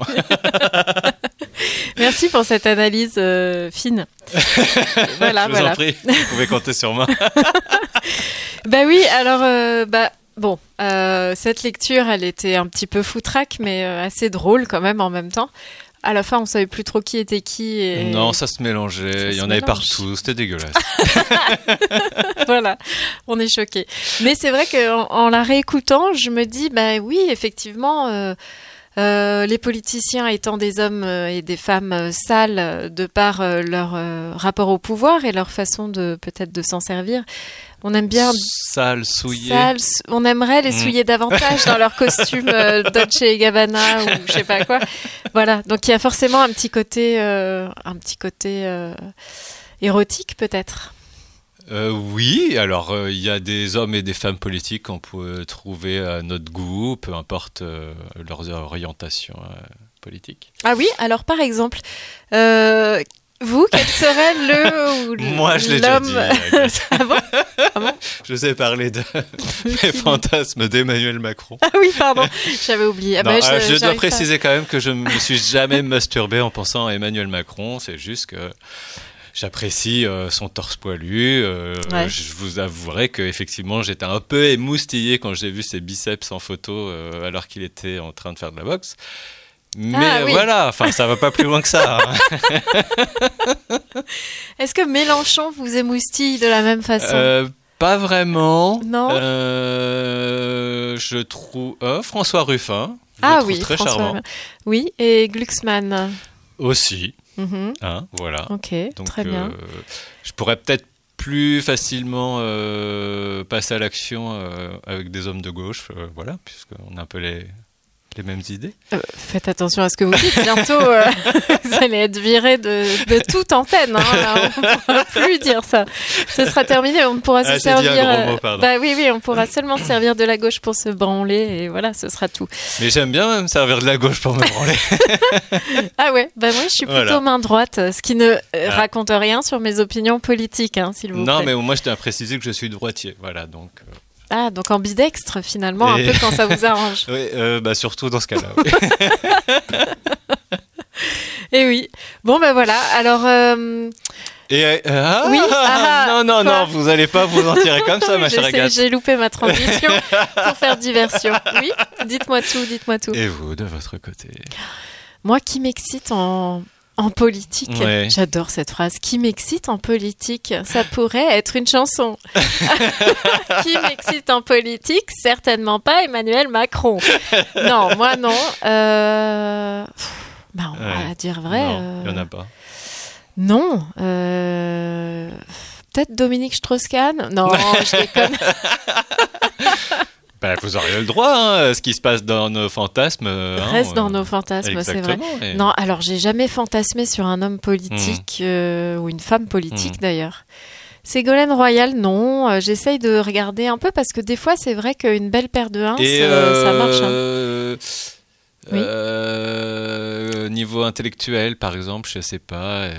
Merci pour cette analyse euh, fine. Voilà, Je vous voilà. en prie, vous pouvez compter sur moi. Bah oui, alors euh, bah bon, euh, cette lecture, elle était un petit peu foutraque, mais euh, assez drôle quand même en même temps. À la fin, on savait plus trop qui était qui. Et... Non, ça se mélangeait, Ça il y se en avait mélange. partout, c'était dégueulasse. Voilà, on est choqués. Mais c'est vrai qu'en en la réécoutant, je me dis, bah oui, effectivement, euh, euh, les politiciens étant des hommes euh, et des femmes euh, sales euh, de par euh, leur euh, rapport au pouvoir et leur façon de peut-être de s'en servir, on aime bien Sale, souillé. sales, on aimerait les Mm. souiller davantage dans leur costume euh, Dolce et Gabbana ou je sais pas quoi. Voilà, donc il y a forcément un petit côté, euh, un petit côté euh, érotique peut-être. Euh, oui, alors euh, il y a des hommes et des femmes politiques qu'on peut trouver à notre goût, peu importe euh, leurs orientations euh, politiques. Ah oui, alors par exemple, euh, vous, quel serait le ou Moi, je l'ai déjà l'homme dit. Agathe. Ah bon Ah bon Je vous ai parlé de mes fantasmes d'Emmanuel Macron. Ah oui, pardon, j'avais oublié. Ah Non, bah, ah, je dois j'arrive pas. préciser quand même que je ne me suis jamais masturbé en pensant à Emmanuel Macron. C'est juste que j'apprécie euh, son torse poilu. Euh, Ouais. Je vous avouerai que effectivement, j'étais un peu émoustillé quand j'ai vu ses biceps en photo euh, alors qu'il était en train de faire de la boxe. Mais Ah, oui. voilà, enfin, ça va pas plus loin que ça. hein. Est-ce que Mélenchon vous émoustille de la même façon Euh, Pas vraiment. Non. Euh, je trouve euh, François Ruffin. Je ah le trouve oui, très François. charmant. Oui, et Glucksmann. Aussi. Mm-hmm. Hein, voilà. Ok, Donc, très bien. Euh, je pourrais peut-être plus facilement euh, passer à l'action euh, avec des hommes de gauche, euh, voilà, puisqu'on a un peu les, les mêmes idées. Euh, faites attention à ce que vous dites. Bientôt, euh, vous allez être viré de, de toute antenne. Hein, là, on ne pourra plus dire ça. Ce sera terminé. On pourra ah, se servir. Dit un gros mot, pardon. Bah oui, oui, on pourra seulement se servir de la gauche pour se branler et voilà, ce sera tout. Mais j'aime bien me servir de la gauche pour me branler. Ah ouais, bah moi je suis plutôt voilà. main droite, ce qui ne euh, ah. raconte rien sur mes opinions politiques, hein, s'il vous non, plaît. mais moi je tiens à préciser que je suis droitier, voilà donc. Euh... Ah, donc ambidextre finalement, et... un peu quand ça vous arrange. Oui, euh, bah surtout dans ce cas-là. Oui. Et oui. Bon ben voilà. Alors. Euh... Et euh, ah, oui. Ah, non non quoi non, vous allez pas vous en tirer comme ça, ma chère Agathe. J'ai loupé ma transition pour faire diversion. Oui. Dites-moi tout, dites-moi tout. Et vous, de votre côté? Moi, qui m'excite en en politique, ouais. J'adore cette phrase. Qui m'excite en politique, ça pourrait être une chanson. Qui m'excite en politique, certainement pas Emmanuel Macron. Non, moi non. Euh... Bah, on ouais. va dire vrai. Non, il euh... y en a pas. Non. Euh... Peut-être Dominique Strauss-Kahn. Non, je déconne. Ben, vous auriez le droit, hein, ce qui se passe dans nos fantasmes. Hein, Reste dans euh, nos fantasmes, c'est vrai. Et... Non, alors j'ai jamais fantasmé sur un homme politique mmh. euh, ou une femme politique mmh. d'ailleurs. Ségolène Royal, non. Euh, j'essaye de regarder un peu parce que des fois c'est vrai qu'une belle paire de uns, euh, ça marche. Euh... Hein. Oui. Euh, niveau intellectuel, par exemple, je sais pas. Euh...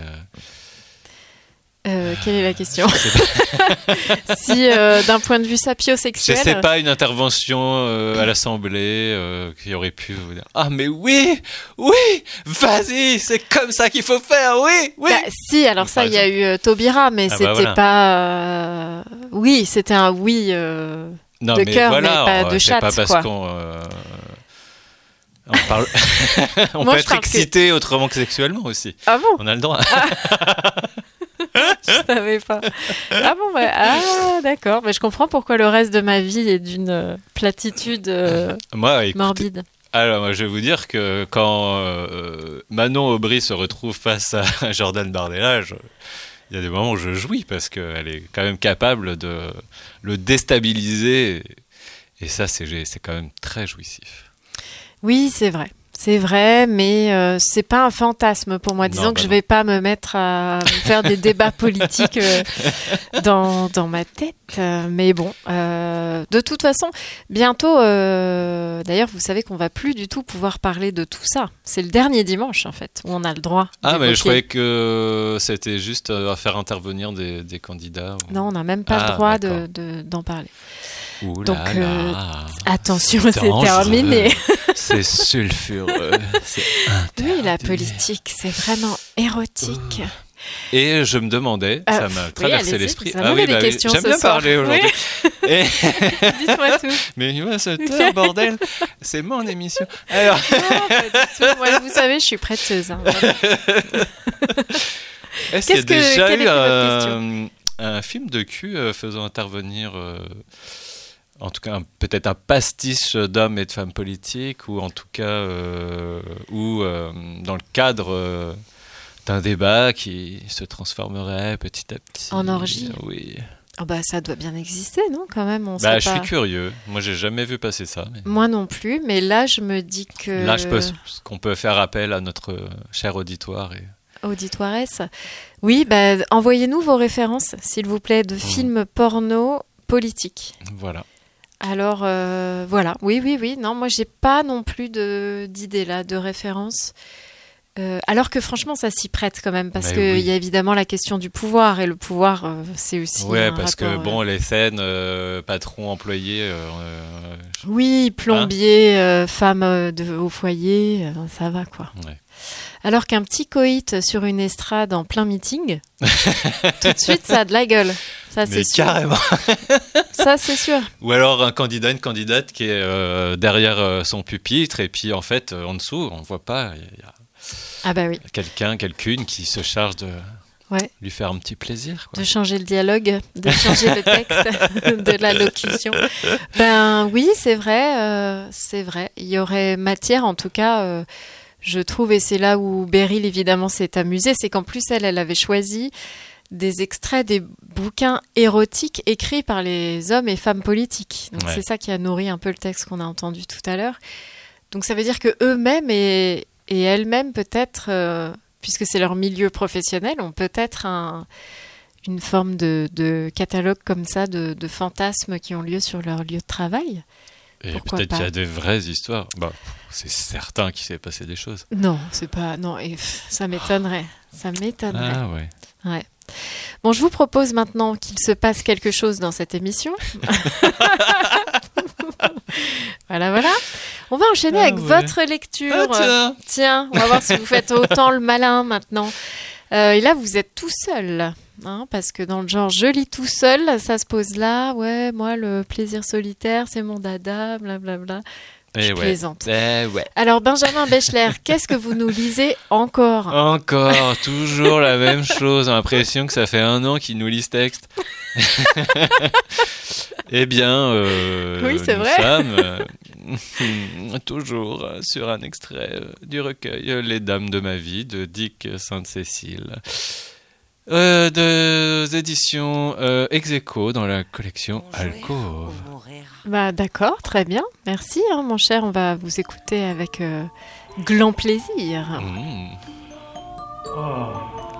Euh, quelle est la question? Si, euh, d'un point de vue sapiosexuel... Je sais pas, une intervention euh, à l'Assemblée euh, qui aurait pu vous dire « Ah, mais oui, oui, vas-y, c'est comme ça qu'il faut faire, oui, oui !» Bah, si, alors Par ça, il y a eu euh, Taubira, mais ah, c'était bah, voilà. pas... Euh... Oui, c'était un oui euh, non, de mais cœur, voilà, mais pas de chatte, pas parce quoi. qu'on... Euh... On, parle... on Moi, peut être excité que... autrement que sexuellement aussi. Ah bon? On a le droit. Ah. Je savais pas. Ah bon, bah, ah d'accord. Mais je comprends pourquoi le reste de ma vie est d'une platitude euh, moi, écoutez, morbide. Alors, moi, je vais vous dire que quand euh, Manon Aubry se retrouve face à Jordan Bardella, je... il y a des moments où je jouis parce qu'elle est quand même capable de le déstabiliser. Et ça, c'est, c'est quand même très jouissif. Oui, c'est vrai. C'est vrai, mais euh, c'est pas un fantasme pour moi. Disons non, bah que non. je vais pas me mettre à me faire des débats politiques euh, dans, dans ma tête. Euh, mais bon, euh, de toute façon, bientôt, euh, d'ailleurs, vous savez qu'on va plus du tout pouvoir parler de tout ça. C'est le dernier dimanche, en fait, où on a le droit. Ah, d'évoquer. Mais je croyais que c'était juste à faire intervenir des, des candidats. Ou... Non, on n'a même pas ah, le droit de, de, d'en parler. Ouh Donc, là euh, là. attention, c'est, c'est terminé. C'est sulfureux. C'est oui, la politique, c'est vraiment érotique. Et je me demandais, euh, ça m'a traversé oui, l'esprit. Ah oui, bah oui, j'aime bien soir. parler aujourd'hui. Oui. Et... Dites-moi tout. Mais il va se taire, bordel. C'est mon émission. Alors... Non, pas du tout. Moi, vous savez, je suis prêteuse. Hein, Est-ce Qu'est-ce qu'il y a déjà que, eu un, un film de cul euh, faisant intervenir... Euh, en tout cas, un, peut-être un pastiche d'hommes et de femmes politiques, ou en tout cas, euh, ou euh, dans le cadre euh, d'un débat qui se transformerait petit à petit. En orgie. euh, Oui. Oh bah, ça doit bien exister, non, quand même on bah, Je pas... suis curieux. Moi, j'ai jamais vu passer ça. Mais... Moi non plus, mais là, je me dis que... Là, je pense qu'on peut faire appel à notre cher auditoire. Et... Auditoiresse. Oui, bah, envoyez-nous vos références, s'il vous plaît, de mmh. films porno politiques. Voilà. Alors, euh, voilà. Oui, oui, oui. Non, moi, j'ai pas non plus de, d'idée là, de référence. Euh, alors que franchement, ça s'y prête quand même, parce qu'il oui. y a évidemment la question du pouvoir, et le pouvoir, euh, c'est aussi ouais, un parce rapport, que, bon, euh... les scènes, euh, patron, employé... Euh, euh, oui, plombier, hein euh, femme de, au foyer, euh, ça va, quoi. Ouais. Alors qu'un petit coït sur une estrade en plein meeting, tout de suite, ça a de la gueule. Ça, c'est Mais sûr. carrément. Ça, c'est sûr. Ou alors un candidat, une candidate qui est euh, derrière euh, son pupitre, et puis en fait, euh, en dessous, on ne voit pas. Il y a ah bah oui. quelqu'un, quelqu'une qui se charge de, Ouais. Lui faire un petit plaisir. Quoi. De changer le dialogue, de changer le texte, de la locution. Ben oui, c'est vrai, euh, c'est vrai. Il y aurait matière, en tout cas, euh, je trouve, et c'est là où Beryl, évidemment, s'est amusée, c'est qu'en plus, elle, elle avait choisi des extraits des bouquins érotiques écrits par les hommes et femmes politiques. Donc ouais. C'est ça qui a nourri un peu le texte qu'on a entendu tout à l'heure. Donc ça veut dire que eux-mêmes et, et elles-mêmes, peut-être... Euh, puisque c'est leur milieu professionnel, ont peut-être un, une forme de, de catalogue comme ça, de, de fantasmes qui ont lieu sur leur lieu de travail. Et Pourquoi peut-être pas. qu'il y a des vraies histoires. Bah, c'est certain qu'il s'est passé des choses. Non, c'est pas... Non, et pff, ça m'étonnerait. Ça m'étonnerait. Ah ouais. Ouais. Bon, je vous propose maintenant qu'il se passe quelque chose dans cette émission. Voilà, voilà. On va enchaîner ah, avec ouais. votre lecture. Ah, tiens. tiens, on va voir si vous faites autant le malin maintenant. Euh, et là, vous êtes tout seul. Hein, parce que dans le genre je lis tout seul, ça se pose là. Ouais, moi, le plaisir solitaire, c'est mon dada, blablabla. Je eh plaisante. Ouais. Eh ouais. Alors, Benjamin Bechler, qu'est-ce que vous nous lisez encore ? Encore, toujours la même chose. J'ai l'impression que ça fait un an qu'il nous lit ce texte. Eh bien, euh, oui, c'est nous vrai. sommes euh, toujours sur un extrait euh, du recueil euh, Les Dames de ma vie de Dick Sainte-Cécile. Euh, des éditions euh, Ex Aequo dans la collection Alcôve. Bah, d'accord, très bien. Merci, hein, mon cher. On va vous écouter avec euh, grand plaisir. Mmh. Oh.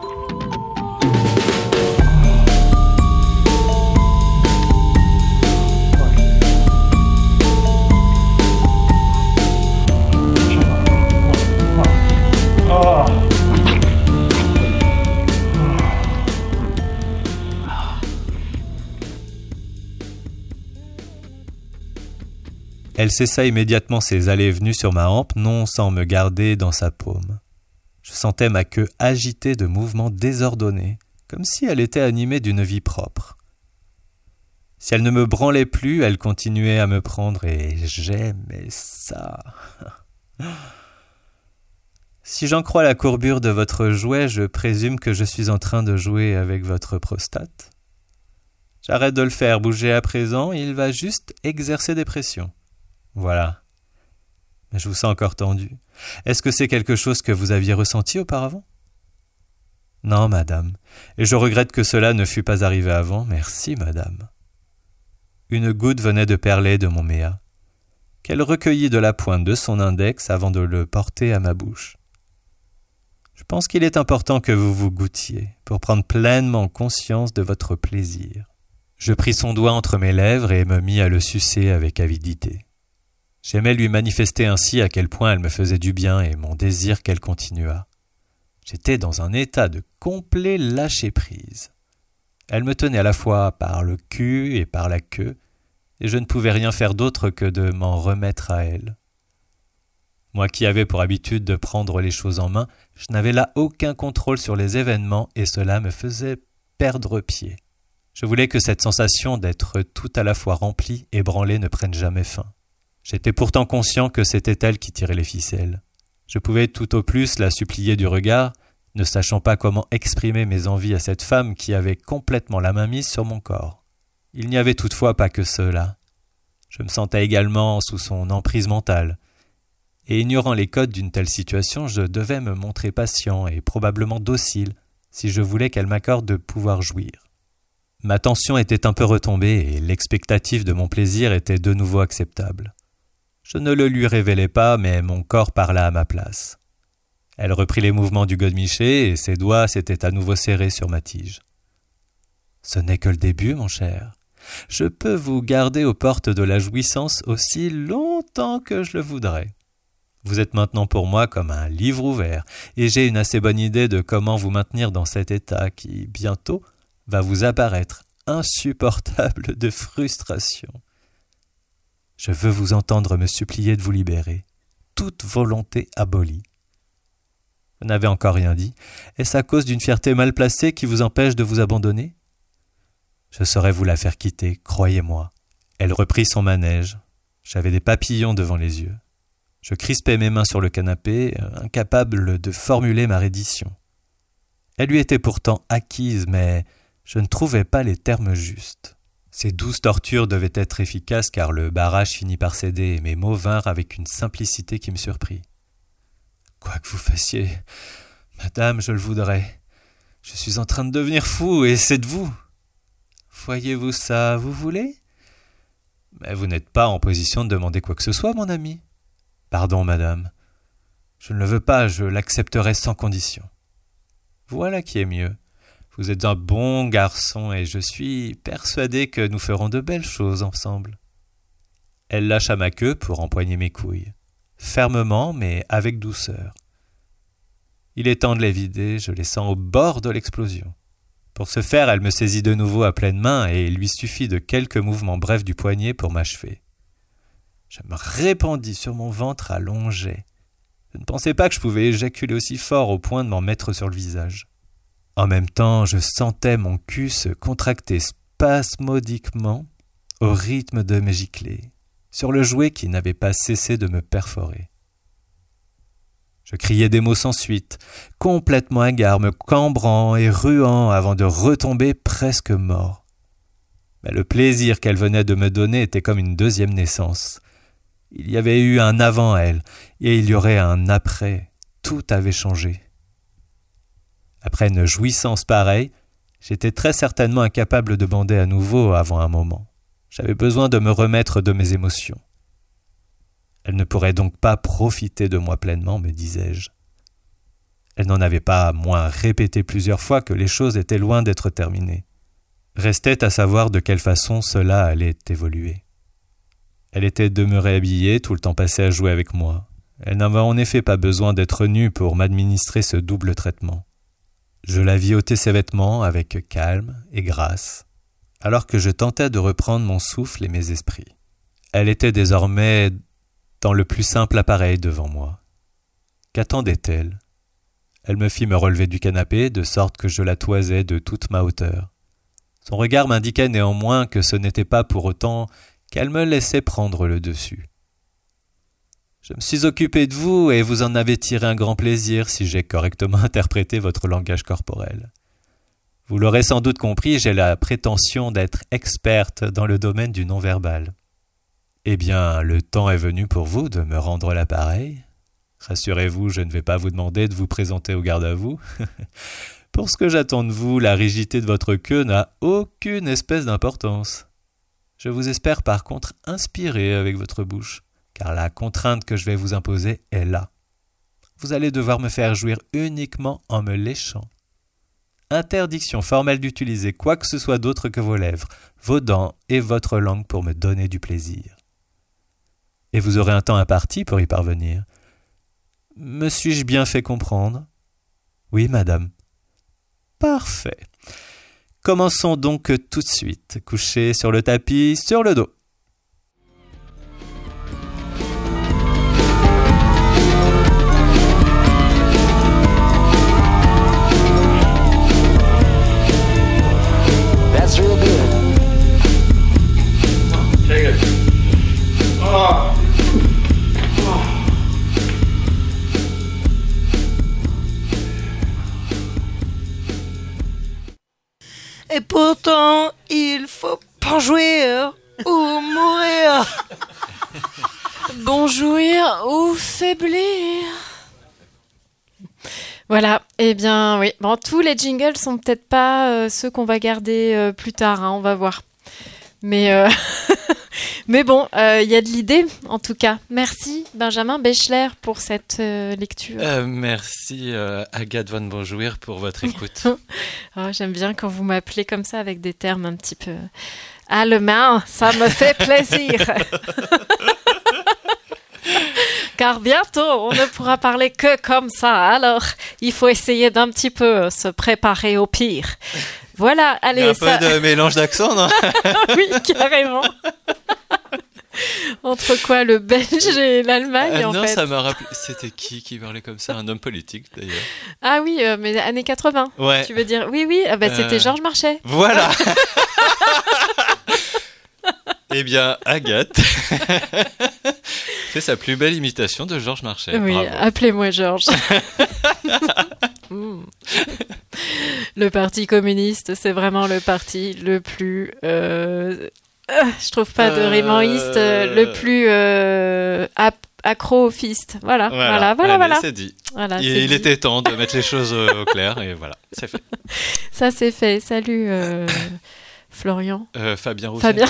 Oh. Elle cessa immédiatement ses allées et venues sur ma hampe, non sans me garder dans sa paume. Je sentais ma queue agitée de mouvements désordonnés, comme si elle était animée d'une vie propre. Si elle ne me branlait plus, elle continuait à me prendre et j'aimais ça. Si j'en crois la courbure de votre jouet, je présume que je suis en train de jouer avec votre prostate. J'arrête de le faire bouger à présent, il va juste exercer des pressions. Voilà. Mais je vous sens encore tendu. Est-ce que c'est quelque chose que vous aviez ressenti auparavant ? Non, madame. Et je regrette que cela ne fût pas arrivé avant. Merci, madame. Une goutte venait de perler de mon méa, qu'elle recueillit de la pointe de son index avant de le porter à ma bouche. Je pense qu'il est important que vous vous goûtiez pour prendre pleinement conscience de votre plaisir. Je pris son doigt entre mes lèvres et me mis à le sucer avec avidité. J'aimais lui manifester ainsi à quel point elle me faisait du bien et mon désir qu'elle continuât. J'étais dans un état de complet lâcher-prise. Elle me tenait à la fois par le cul et par la queue, et je ne pouvais rien faire d'autre que de m'en remettre à elle. Moi qui avais pour habitude de prendre les choses en main, je n'avais là aucun contrôle sur les événements et cela me faisait perdre pied. Je voulais que cette sensation d'être tout à la fois remplie et branlée ne prenne jamais fin. J'étais pourtant conscient que c'était elle qui tirait les ficelles. Je pouvais tout au plus la supplier du regard, ne sachant pas comment exprimer mes envies à cette femme qui avait complètement la main mise sur mon corps. Il n'y avait toutefois pas que cela. Je me sentais également sous son emprise mentale. Et ignorant les codes d'une telle situation, je devais me montrer patient et probablement docile si je voulais qu'elle m'accorde de pouvoir jouir. Ma tension était un peu retombée et l'expectative de mon plaisir était de nouveau acceptable. Je ne le lui révélai pas, mais mon corps parla à ma place. Elle reprit les mouvements du godemiché et ses doigts s'étaient à nouveau serrés sur ma tige. « Ce n'est que le début, mon cher. Je peux vous garder aux portes de la jouissance aussi longtemps que je le voudrais. Vous êtes maintenant pour moi comme un livre ouvert, et j'ai une assez bonne idée de comment vous maintenir dans cet état qui, bientôt, va vous apparaître insupportable de frustration. Je veux vous entendre me supplier de vous libérer, toute volonté abolie. Vous n'avez encore rien dit. Est-ce à cause d'une fierté mal placée qui vous empêche de vous abandonner ? Je saurais vous la faire quitter, croyez-moi. Elle reprit son manège. J'avais des papillons devant les yeux. Je crispais mes mains sur le canapé, incapable de formuler ma reddition. Elle lui était pourtant acquise, mais je ne trouvais pas les termes justes. Ces douces tortures devaient être efficaces car le barrage finit par céder et mes mots vinrent avec une simplicité qui me surprit. « Quoi que vous fassiez, madame, je le voudrais. Je suis en train de devenir fou et c'est de vous. Voyez-vous ça, vous voulez ? Mais vous n'êtes pas en position de demander quoi que ce soit, mon ami. Pardon, madame. Je ne le veux pas, je l'accepterai sans condition. Voilà qui est mieux. Vous êtes un bon garçon et je suis persuadé que nous ferons de belles choses ensemble. » Elle lâcha ma queue pour empoigner mes couilles, fermement mais avec douceur. Il est temps de les vider, je les sens au bord de l'explosion. Pour ce faire, elle me saisit de nouveau à pleine main et il lui suffit de quelques mouvements brefs du poignet pour m'achever. Je me répandis sur mon ventre à longs jets. Je ne pensais pas que je pouvais éjaculer aussi fort au point de m'en mettre sur le visage. En même temps, je sentais mon cul se contracter spasmodiquement au rythme de mes giclées, sur le jouet qui n'avait pas cessé de me perforer. Je criais des mots sans suite, complètement hagard, me cambrant et ruant avant de retomber presque mort. Mais le plaisir qu'elle venait de me donner était comme une deuxième naissance. Il y avait eu un avant elle, et il y aurait un après. Tout avait changé. Après une jouissance pareille, j'étais très certainement incapable de bander à nouveau avant un moment. J'avais besoin de me remettre de mes émotions. Elle ne pourrait donc pas profiter de moi pleinement, me disais-je. Elle n'en avait pas moins répété plusieurs fois que les choses étaient loin d'être terminées. Restait à savoir de quelle façon cela allait évoluer. Elle était demeurée habillée, tout le temps passé à jouer avec moi. Elle n'avait en effet pas besoin d'être nue pour m'administrer ce double traitement. Je la vis ôter ses vêtements avec calme et grâce, alors que je tentais de reprendre mon souffle et mes esprits. Elle était désormais dans le plus simple appareil devant moi. Qu'attendait-elle ? Elle me fit me relever du canapé, de sorte que je la toisais de toute ma hauteur. Son regard m'indiquait néanmoins que ce n'était pas pour autant qu'elle me laissait prendre le dessus. Je me suis occupé de vous et vous en avez tiré un grand plaisir si j'ai correctement interprété votre langage corporel. Vous l'aurez sans doute compris, j'ai la prétention d'être experte dans le domaine du non-verbal. Eh bien, le temps est venu pour vous de me rendre l'appareil. Rassurez-vous, je ne vais pas vous demander de vous présenter au garde à vous. Pour ce que j'attends de vous, la rigidité de votre queue n'a aucune espèce d'importance. Je vous espère par contre inspiré avec votre bouche, car la contrainte que je vais vous imposer est là. Vous allez devoir me faire jouir uniquement en me léchant. Interdiction formelle d'utiliser quoi que ce soit d'autre que vos lèvres, vos dents et votre langue pour me donner du plaisir. Et vous aurez un temps imparti pour y parvenir. Me suis-je bien fait comprendre ? Oui, madame. Parfait. Commençons donc tout de suite. Couché sur le tapis, sur le dos. That's real good. Take it. Oh. Et pourtant, il faut pas jouir ou mourir. Bon jouir ou faiblir. Voilà, eh bien oui. Bon, tous les jingles sont peut-être pas euh, ceux qu'on va garder euh, plus tard, hein, on va voir. Mais, euh... Mais bon, il euh, y a de l'idée en tout cas. Merci Benjamin Bechler pour cette euh, lecture. Euh, merci euh, Agathe von Bonjouir pour votre écoute. Oh, j'aime bien quand vous m'appelez comme ça avec des termes un petit peu allemands, ça me fait plaisir. Car bientôt, on ne pourra parler que comme ça. Alors, il faut essayer d'un petit peu se préparer au pire. Voilà, allez. Il y a un ça... peu de mélange d'accent, non? Oui, carrément. Entre quoi, le Belge et l'Allemagne, euh, en non, fait. Non, ça m'a rappelé... C'était qui qui parlait comme ça? Un homme politique, d'ailleurs. Ah oui, euh, mais années quatre-vingts. Ouais. Tu veux dire... Oui, oui, ah bah, c'était euh... Georges Marchais. Voilà. Eh bien, Agathe fait sa plus belle imitation de Georges Marchais. Oui, bravo. Appelez-moi Georges. mm. Le Parti communiste, c'est vraiment le parti le plus... Euh, euh, je trouve pas de rimaniste, euh... le plus euh, ap- accro au fist. Voilà, voilà, voilà, voilà. Allez, voilà. C'est dit. Voilà, il c'est il dit. était temps de mettre les choses au clair et voilà, c'est fait. Ça, c'est fait. Salut, euh, Florian. Euh, Fabien Rousset. Fabien.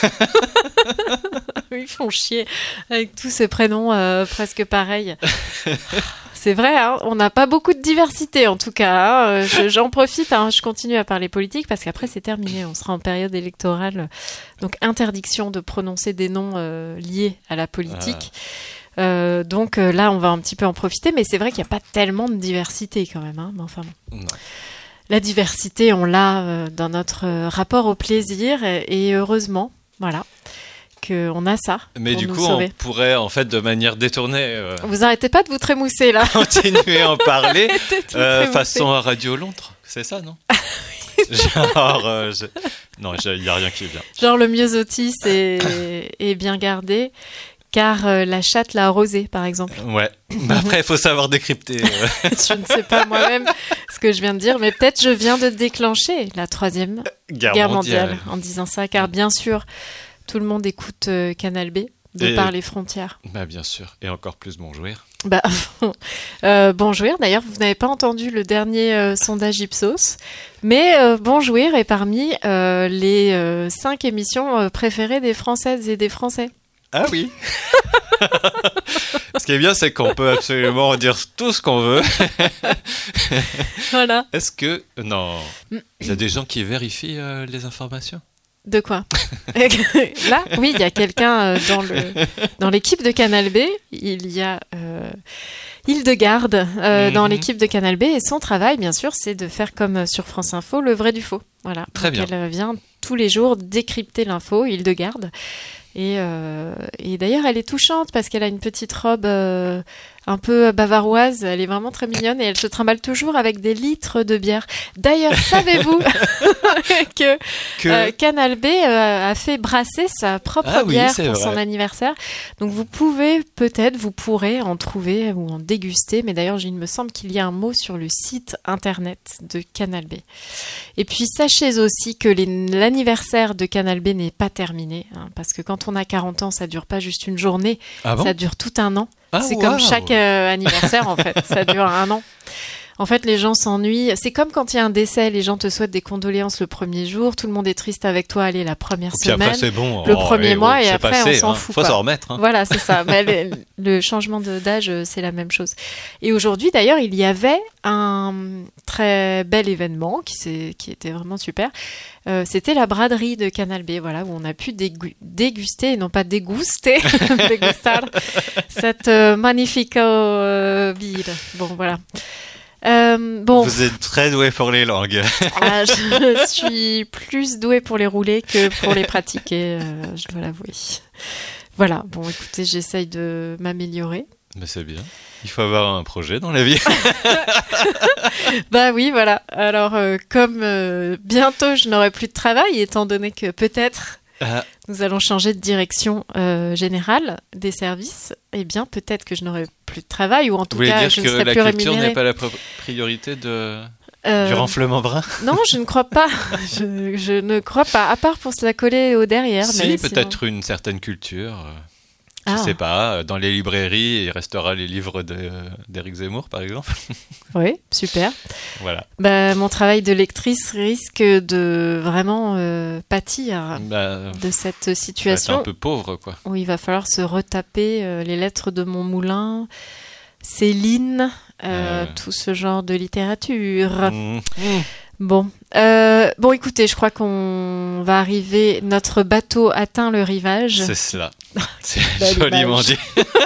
Ils font chier avec tous ces prénoms euh, presque pareils. C'est vrai, hein, on n'a pas beaucoup de diversité en tout cas. Hein. Je, j'en profite, hein, je continue à parler politique parce qu'après c'est terminé, on sera en période électorale. Donc interdiction de prononcer des noms euh, liés à la politique. Ah. Euh, donc euh, là on va un petit peu en profiter, mais c'est vrai qu'il n'y a pas tellement de diversité quand même. Hein, mais enfin bon. Non. La diversité, on l'a euh, dans notre euh, rapport au plaisir et, et heureusement, voilà. qu'on a ça. Mais pour du nous coup, sauver. on pourrait, en fait, de manière détournée... Euh, vous arrêtez pas de vous trémousser, là. continuer à en parler euh, façon à Radio Londres. C'est ça, non? Genre... Euh, je... Non, il n'y a rien qui vient. Genre le myosotis est, est bien gardé, car euh, la chatte l'a arrosé, par exemple. Ouais. Mais après, il faut savoir décrypter. Euh. Je ne sais pas moi-même ce que je viens de dire, mais peut-être je viens de déclencher la troisième guerre, guerre mondiale. mondiale en disant ça, car bien sûr... Tout le monde écoute euh, Canal B, de Et, par les frontières. Bah bien sûr, et encore plus Bonjouir. Bah, euh, Bonjouir, d'ailleurs, vous n'avez pas entendu le dernier euh, sondage Ipsos, mais euh, Bonjouir est parmi euh, les euh, cinq émissions euh, préférées des Françaises et des Français. Ah oui. Ce qui est bien, c'est qu'on peut absolument dire tout ce qu'on veut. Voilà. Est-ce que... Non. Il y a des gens qui vérifient euh, les informations? De quoi? Là, oui, il y a quelqu'un euh, dans, le, dans l'équipe de Canal B. Il y a euh, Hildegarde euh, mm-hmm. dans l'équipe de Canal B. Et son travail, bien sûr, c'est de faire comme sur France Info, le vrai du faux. Voilà. Très Donc, bien. Elle vient tous les jours décrypter l'info, Hildegarde. Et, euh, et d'ailleurs, elle est touchante parce qu'elle a une petite robe euh, un peu bavaroise. Elle est vraiment très mignonne et elle se trimballe toujours avec des litres de bière. D'ailleurs, savez-vous que, que... Euh, Canal B euh, a fait brasser sa propre ah, bière oui, pour vrai. son anniversaire. Donc, vous pouvez peut-être, vous pourrez en trouver ou en déguster. Mais d'ailleurs, il me semble qu'il y a un mot sur le site internet de Canal B. Et puis, sachez aussi que les, l'anniversaire de Canal B n'est pas terminé. Hein, parce que quand on a quarante ans, ça dure pas juste une journée. Ah bon? Ça dure tout un an. Ah, c'est wow. comme chaque euh, anniversaire, en fait. Ça dure un an. En fait, les gens s'ennuient. C'est comme quand il y a un décès, les gens te souhaitent des condoléances le premier jour, tout le monde est triste avec toi, allez, la première puis semaine, après, c'est bon. le oh, premier et mois, oh, et après, passé, on s'en hein. fout. Faut quoi. s'en remettre. Hein. Voilà, c'est ça. Mais le, le changement de, d'âge, c'est la même chose. Et aujourd'hui, d'ailleurs, il y avait un très bel événement qui, s'est, qui était vraiment super. Euh, c'était la braderie de Canal B, voilà, où on a pu dégu- déguster, et non pas déguster, dégustar, cette euh, magnifique euh, bière. Bon, voilà. Euh, bon. Vous êtes très doué pour les langues. Ah, je suis plus douée pour les rouler que pour les pratiquer, euh, je dois l'avouer. Voilà, bon, écoutez, j'essaye de m'améliorer. Mais c'est bien. Il faut avoir un projet dans la vie. Bah oui, voilà. Alors, euh, comme euh, bientôt je n'aurai plus de travail, étant donné que peut-être ah. nous allons changer de direction euh, générale des services, eh bien peut-être que je n'aurai plus de travail, ou en tout Vous cas dire je que ne serai la plus culture rémunérée. n'est pas la pro- priorité de... Euh, du renflement brun? Non, je ne crois pas. Je, je ne crois pas, à part pour se la coller au derrière. Si, mais peut-être sinon... une certaine culture. Je ah. sais pas, dans les librairies, il restera les livres de, d'Éric Zemmour, par exemple. Oui, super. Voilà. Bah, mon travail de lectrice risque de vraiment euh, pâtir bah, de cette situation. Bah, c'est un peu pauvre, quoi. Où il va falloir se retaper euh, les lettres de mon moulin, Céline, euh, euh... tout ce genre de littérature. Mmh. Mmh. Bon, euh, bon, écoutez, je crois qu'on va arriver. Notre bateau atteint le rivage. C'est cela. C'est joliment dit.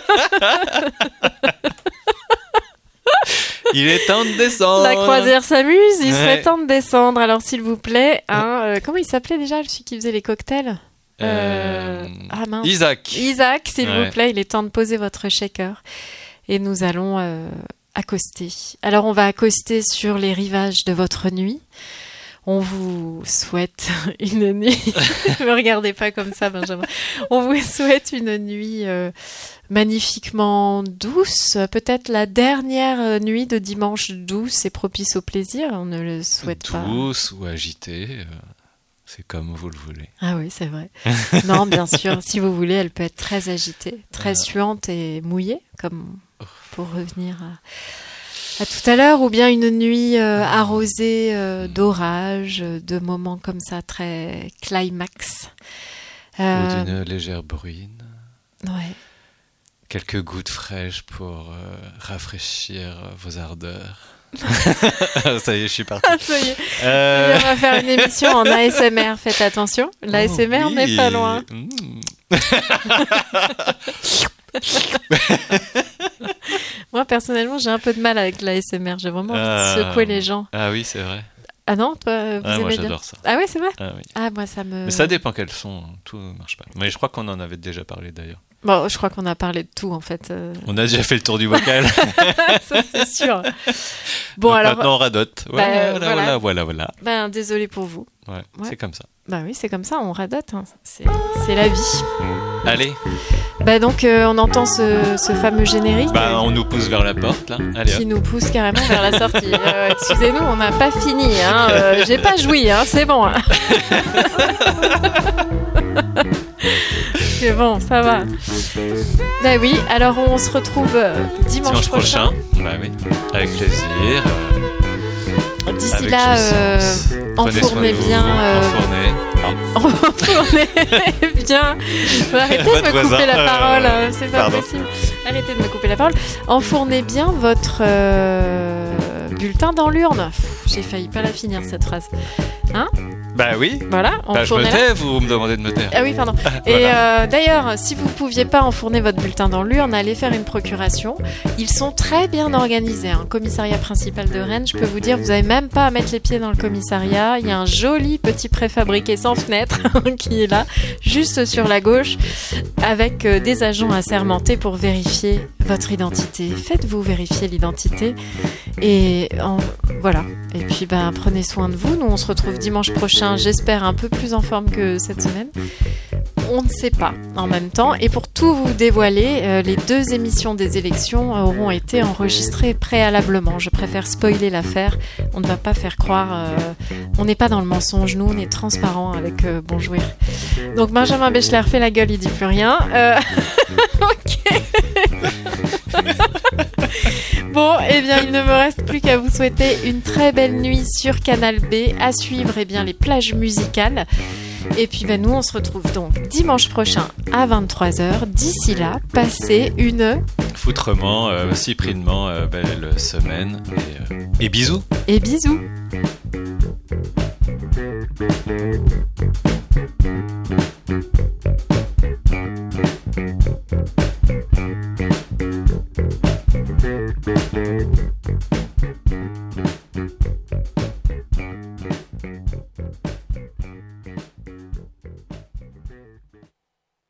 Il est temps de descendre. La croisière s'amuse. Il ouais. serait temps de descendre. Alors, s'il vous plaît, hein, euh, comment il s'appelait déjà, celui qui faisait les cocktails euh... Euh... Ah mince. Isaac. Isaac, s'il ouais. vous plaît, il est temps de poser votre shaker. Et nous allons euh, accoster. Alors, on va accoster sur les rivages de votre nuit. On vous souhaite une nuit. Ne me regardez pas comme ça, Benjamin. On vous souhaite une nuit euh, magnifiquement douce. Peut-être la dernière nuit de dimanche douce et propice au plaisir. On ne le souhaite douce pas. Douce ou agitée. Euh, c'est comme vous le voulez. Ah oui, c'est vrai. Non, bien sûr. Si vous voulez, elle peut être très agitée, très euh... suante et mouillée, comme pour revenir à... à tout à l'heure, ou bien une nuit euh, arrosée euh, d'orage, de moments comme ça très climax. Euh, ou d'une légère bruine. Ouais. Quelques gouttes fraîches pour euh, rafraîchir vos ardeurs. Ça y est, je suis parti. Ah, ça y est. Euh... On va faire une émission en A S M R. Faites attention, l'A S M R oh, oui. n'est pas loin. Mmh. Moi, personnellement, j'ai un peu de mal avec l'A S M R. J'ai vraiment envie euh... de secouer les gens. Ah oui, c'est vrai. Ah non, toi, vous ah, aimez moi, bien j'adore ça. Ah oui, c'est vrai. Ah, oui. Ah, moi, ça me... Mais ça dépend quels sont. Tout marche pas. Mais je crois qu'on en avait déjà parlé, d'ailleurs. Bon, je crois qu'on a parlé de tout, en fait. Euh... On a déjà fait le tour du bocal. Ça, c'est sûr. Bon, donc alors... maintenant, on radote. Voilà, bah, voilà, voilà, voilà, voilà, voilà. Ben, désolé pour vous. Ouais, ouais. C'est comme ça. Bah oui, c'est comme ça, on radote. Hein. C'est, c'est la vie. Allez. Bah donc, euh, on entend ce, ce fameux générique. Bah, on nous pousse vers la porte, là. Allez, qui hop. Nous pousse carrément vers la sortie. Euh, excusez-nous, on n'a pas fini. Hein. Euh, j'ai pas joui, hein. C'est bon. Hein. C'est bon, ça va. Bah oui, alors on se retrouve dimanche, dimanche prochain. prochain. Bah oui, avec plaisir. Euh, D'ici avec là, euh, enfournez bien. Euh, enfournez. Enfournez bien. Arrêtez de me voisin, couper la parole, euh, c'est pas pardon. possible. Arrêtez de me couper la parole. Enfournez bien votre euh, bulletin dans l'urne. Pff, j'ai failli pas la finir cette phrase. Hein ? Bah oui. Voilà, bah, je me tais, vous me demandez de me taire. Ah oui, pardon. Voilà. Et euh, d'ailleurs, si vous ne pouviez pas enfourner votre bulletin dans l'urne, allez faire une procuration. Ils sont très bien organisés. Hein. Commissariat principal de Rennes, je peux vous dire, vous n'avez même pas à mettre les pieds dans le commissariat. Il y a un joli petit préfabriqué sans fenêtre qui est là, juste sur la gauche, avec euh, des agents assermentés pour vérifier votre identité. Faites-vous vérifier l'identité. Et en, voilà. Et puis, ben, prenez soin de vous. Nous, on se retrouve dimanche prochain, j'espère un peu plus en forme que cette semaine. On ne sait pas en même temps. Et pour tout vous dévoiler, euh, les deux émissions des élections auront été enregistrées préalablement. Je préfère spoiler l'affaire. On ne va pas faire croire... Euh, on n'est pas dans le mensonge. Nous, on est transparent avec euh, Bonjouir. Donc, Benjamin Bechler fait la gueule, il dit plus rien. Euh... ok. Bon, eh bien, il ne me reste plus qu'à vous souhaiter une très belle nuit sur Canal B. À suivre, eh bien, les plages musicales. Et puis, ben, nous, on se retrouve donc dimanche prochain à vingt-trois heures. D'ici là, passez une... Foutrement, euh, cyprinement, euh, belle semaine. Et, euh, et bisous. Et bisous.